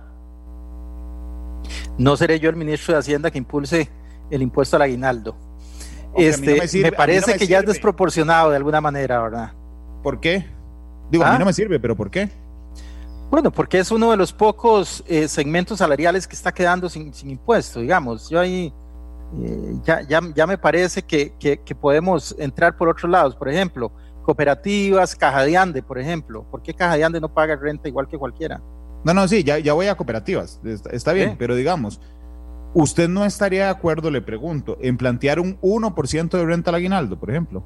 no seré yo el ministro de Hacienda que impulse el impuesto al aguinaldo. Okay, este, no me, sirve, me parece no me que sirve. Ya es desproporcionado de alguna manera, ¿verdad? ¿Por qué? Digo, ¿Ah? A mí no me sirve, pero ¿por qué? Bueno, porque es uno de los pocos eh, segmentos salariales que está quedando sin, sin impuesto, digamos. Yo ahí eh, ya, ya, ya me parece que, que, que podemos entrar por otros lados. Por ejemplo, cooperativas, Caja de Ande, por ejemplo. ¿Por qué Caja de Ande no paga renta igual que cualquiera? No, no, sí, ya, ya voy a cooperativas, está, está bien, ¿Eh? Pero digamos, ¿usted no estaría de acuerdo, le pregunto, en plantear un uno por ciento de renta al aguinaldo, por ejemplo?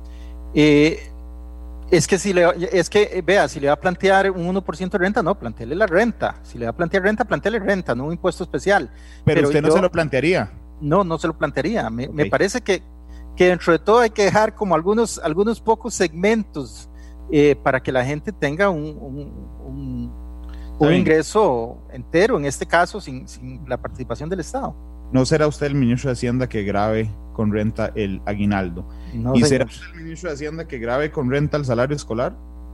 Eh, es que si le, es que, vea, si le va a plantear un uno por ciento de renta, no, planteele la renta. Si le va a plantear renta, planteele renta, no un impuesto especial. Pero, pero usted no yo, se lo plantearía. No, no se lo plantearía. Me, okay. me parece que, que dentro de todo hay que dejar como algunos, algunos pocos segmentos eh, para que la gente tenga un, un, un un ingreso entero, en este caso sin, sin la participación del Estado. ¿No será usted el ministro de Hacienda que grave con renta el aguinaldo? No, ¿Y señor. será usted el ministro de Hacienda que grave con renta el salario escolar?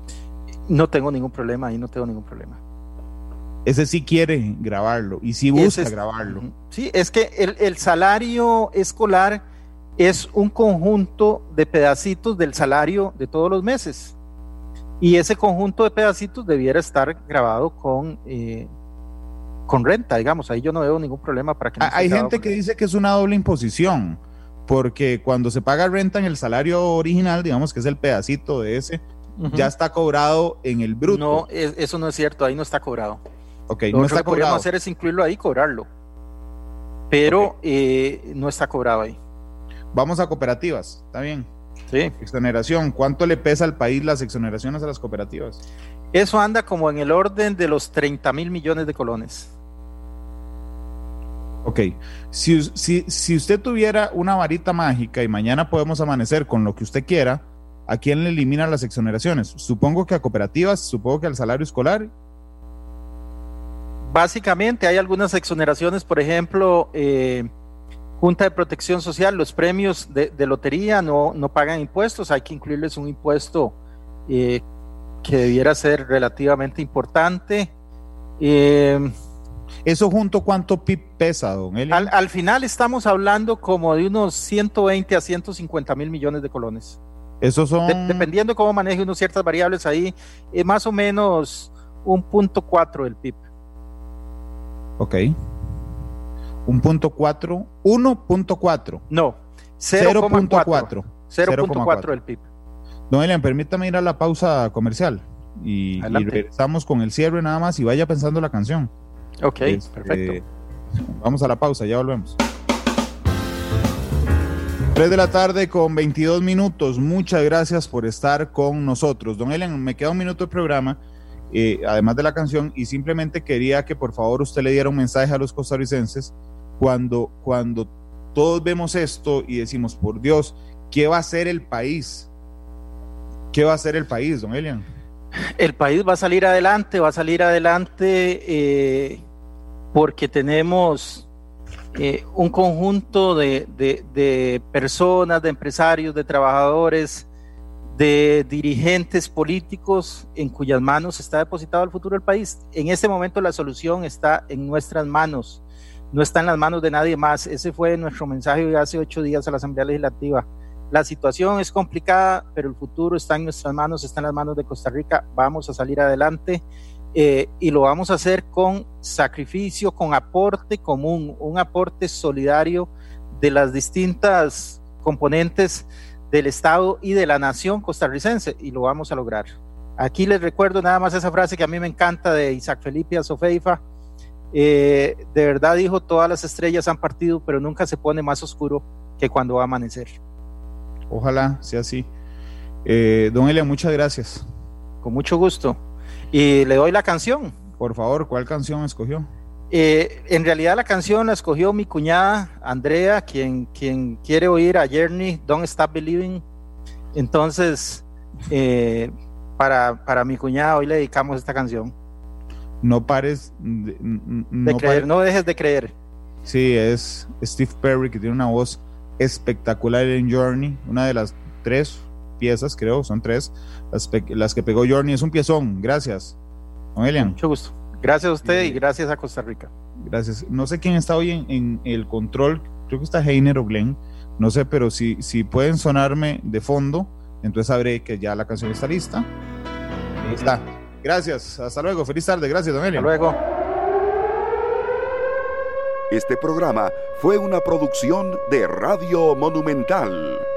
No tengo ningún problema, ahí no tengo ningún problema. Ese sí quiere grabarlo y sí busca es, grabarlo. Sí, es que el, el salario escolar es un conjunto de pedacitos del salario de todos los meses. Y ese conjunto de pedacitos debiera estar grabado con, eh, con renta, digamos. Ahí yo no veo ningún problema para que no Hay gente que dice que es una doble imposición, porque cuando se paga renta en el salario original, digamos que es el pedacito de ese, uh-huh. ya está cobrado en el bruto. No, es, eso no es cierto, ahí no está cobrado. Ok, Lo no está está que podríamos cobrado. hacer es incluirlo ahí y cobrarlo, pero okay. eh, no está cobrado ahí. Vamos a cooperativas, está bien. Sí. Exoneración, ¿cuánto le pesa al país las exoneraciones a las cooperativas? Eso anda como en el orden de los treinta mil millones de colones. Ok, si, si, si usted tuviera una varita mágica y mañana podemos amanecer con lo que usted quiera, ¿a quién le elimina las exoneraciones? Supongo que a cooperativas, supongo que al salario escolar. Básicamente hay algunas exoneraciones, por ejemplo, eh, Junta de Protección Social, los premios de, de lotería no, no pagan impuestos, hay que incluirles un impuesto eh, que debiera ser relativamente importante. Eh, ¿Eso junto cuánto P I B pesa, don Elian? Al, al final estamos hablando como de unos ciento veinte a ciento cincuenta mil millones de colones. Esos son... De, dependiendo de cómo maneje uno ciertas variables ahí, eh, más o menos un punto cuatro del P I B. Ok. Un punto cuatro, uno punto cuatro. No, cero punto cuatro. cero punto cuatro del P I B. Don Elian, permítame ir a la pausa comercial y, y regresamos con el cierre nada más y vaya pensando la canción. Ok, este, perfecto. Vamos a la pausa, ya volvemos. tres de la tarde con veintidós minutos. Muchas gracias por estar con nosotros. Don Elian, me queda un minuto de programa. Eh, además de la canción, y simplemente quería que por favor usted le diera un mensaje a los costarricenses cuando, cuando todos vemos esto y decimos, por Dios, ¿qué va a hacer el país? ¿Qué va a hacer el país, don Elian? El país va a salir adelante, va a salir adelante eh, porque tenemos eh, un conjunto de, de, de personas, de empresarios, de trabajadores, de dirigentes políticos en cuyas manos está depositado el futuro del país. En este momento la solución está en nuestras manos, no está en las manos de nadie más. Ese fue nuestro mensaje de hace ocho días a la Asamblea Legislativa. La situación es complicada, pero el futuro está en nuestras manos, está en las manos de Costa Rica. Vamos a salir adelante eh, y lo vamos a hacer con sacrificio, con aporte común, un aporte solidario de las distintas componentes del Estado y de la nación costarricense, y lo vamos a lograr. Aquí les recuerdo nada más esa frase que a mí me encanta de Isaac Felipe Azofeifa. Eh, de verdad dijo: todas las estrellas han partido, pero nunca se pone más oscuro que cuando va a amanecer. Ojalá sea así. Eh, don Elian, muchas gracias. Con mucho gusto. Y le doy la canción. Por favor, ¿cuál canción escogió? Eh, en realidad la canción la escogió mi cuñada Andrea, quien, quien quiere oír a Journey, Don't Stop Believing. Entonces, eh, para, para mi cuñada hoy le dedicamos esta canción. No pares de, no de creer, pares. No dejes de creer. Sí, es Steve Perry, que tiene una voz espectacular en Journey, una de las tres piezas, creo, son tres, las, las que pegó Journey. Es un piezón. Gracias, don Elian. Mucho gusto. Gracias a usted y gracias a Costa Rica. Gracias. No sé quién está hoy en, en el control, creo que está Heiner o Glenn, no sé, pero si, si pueden sonarme de fondo, entonces sabré que ya la canción está lista. Ahí está. Gracias, hasta luego, feliz tarde, gracias, don Elian. Hasta luego. Este programa fue una producción de Radio Monumental.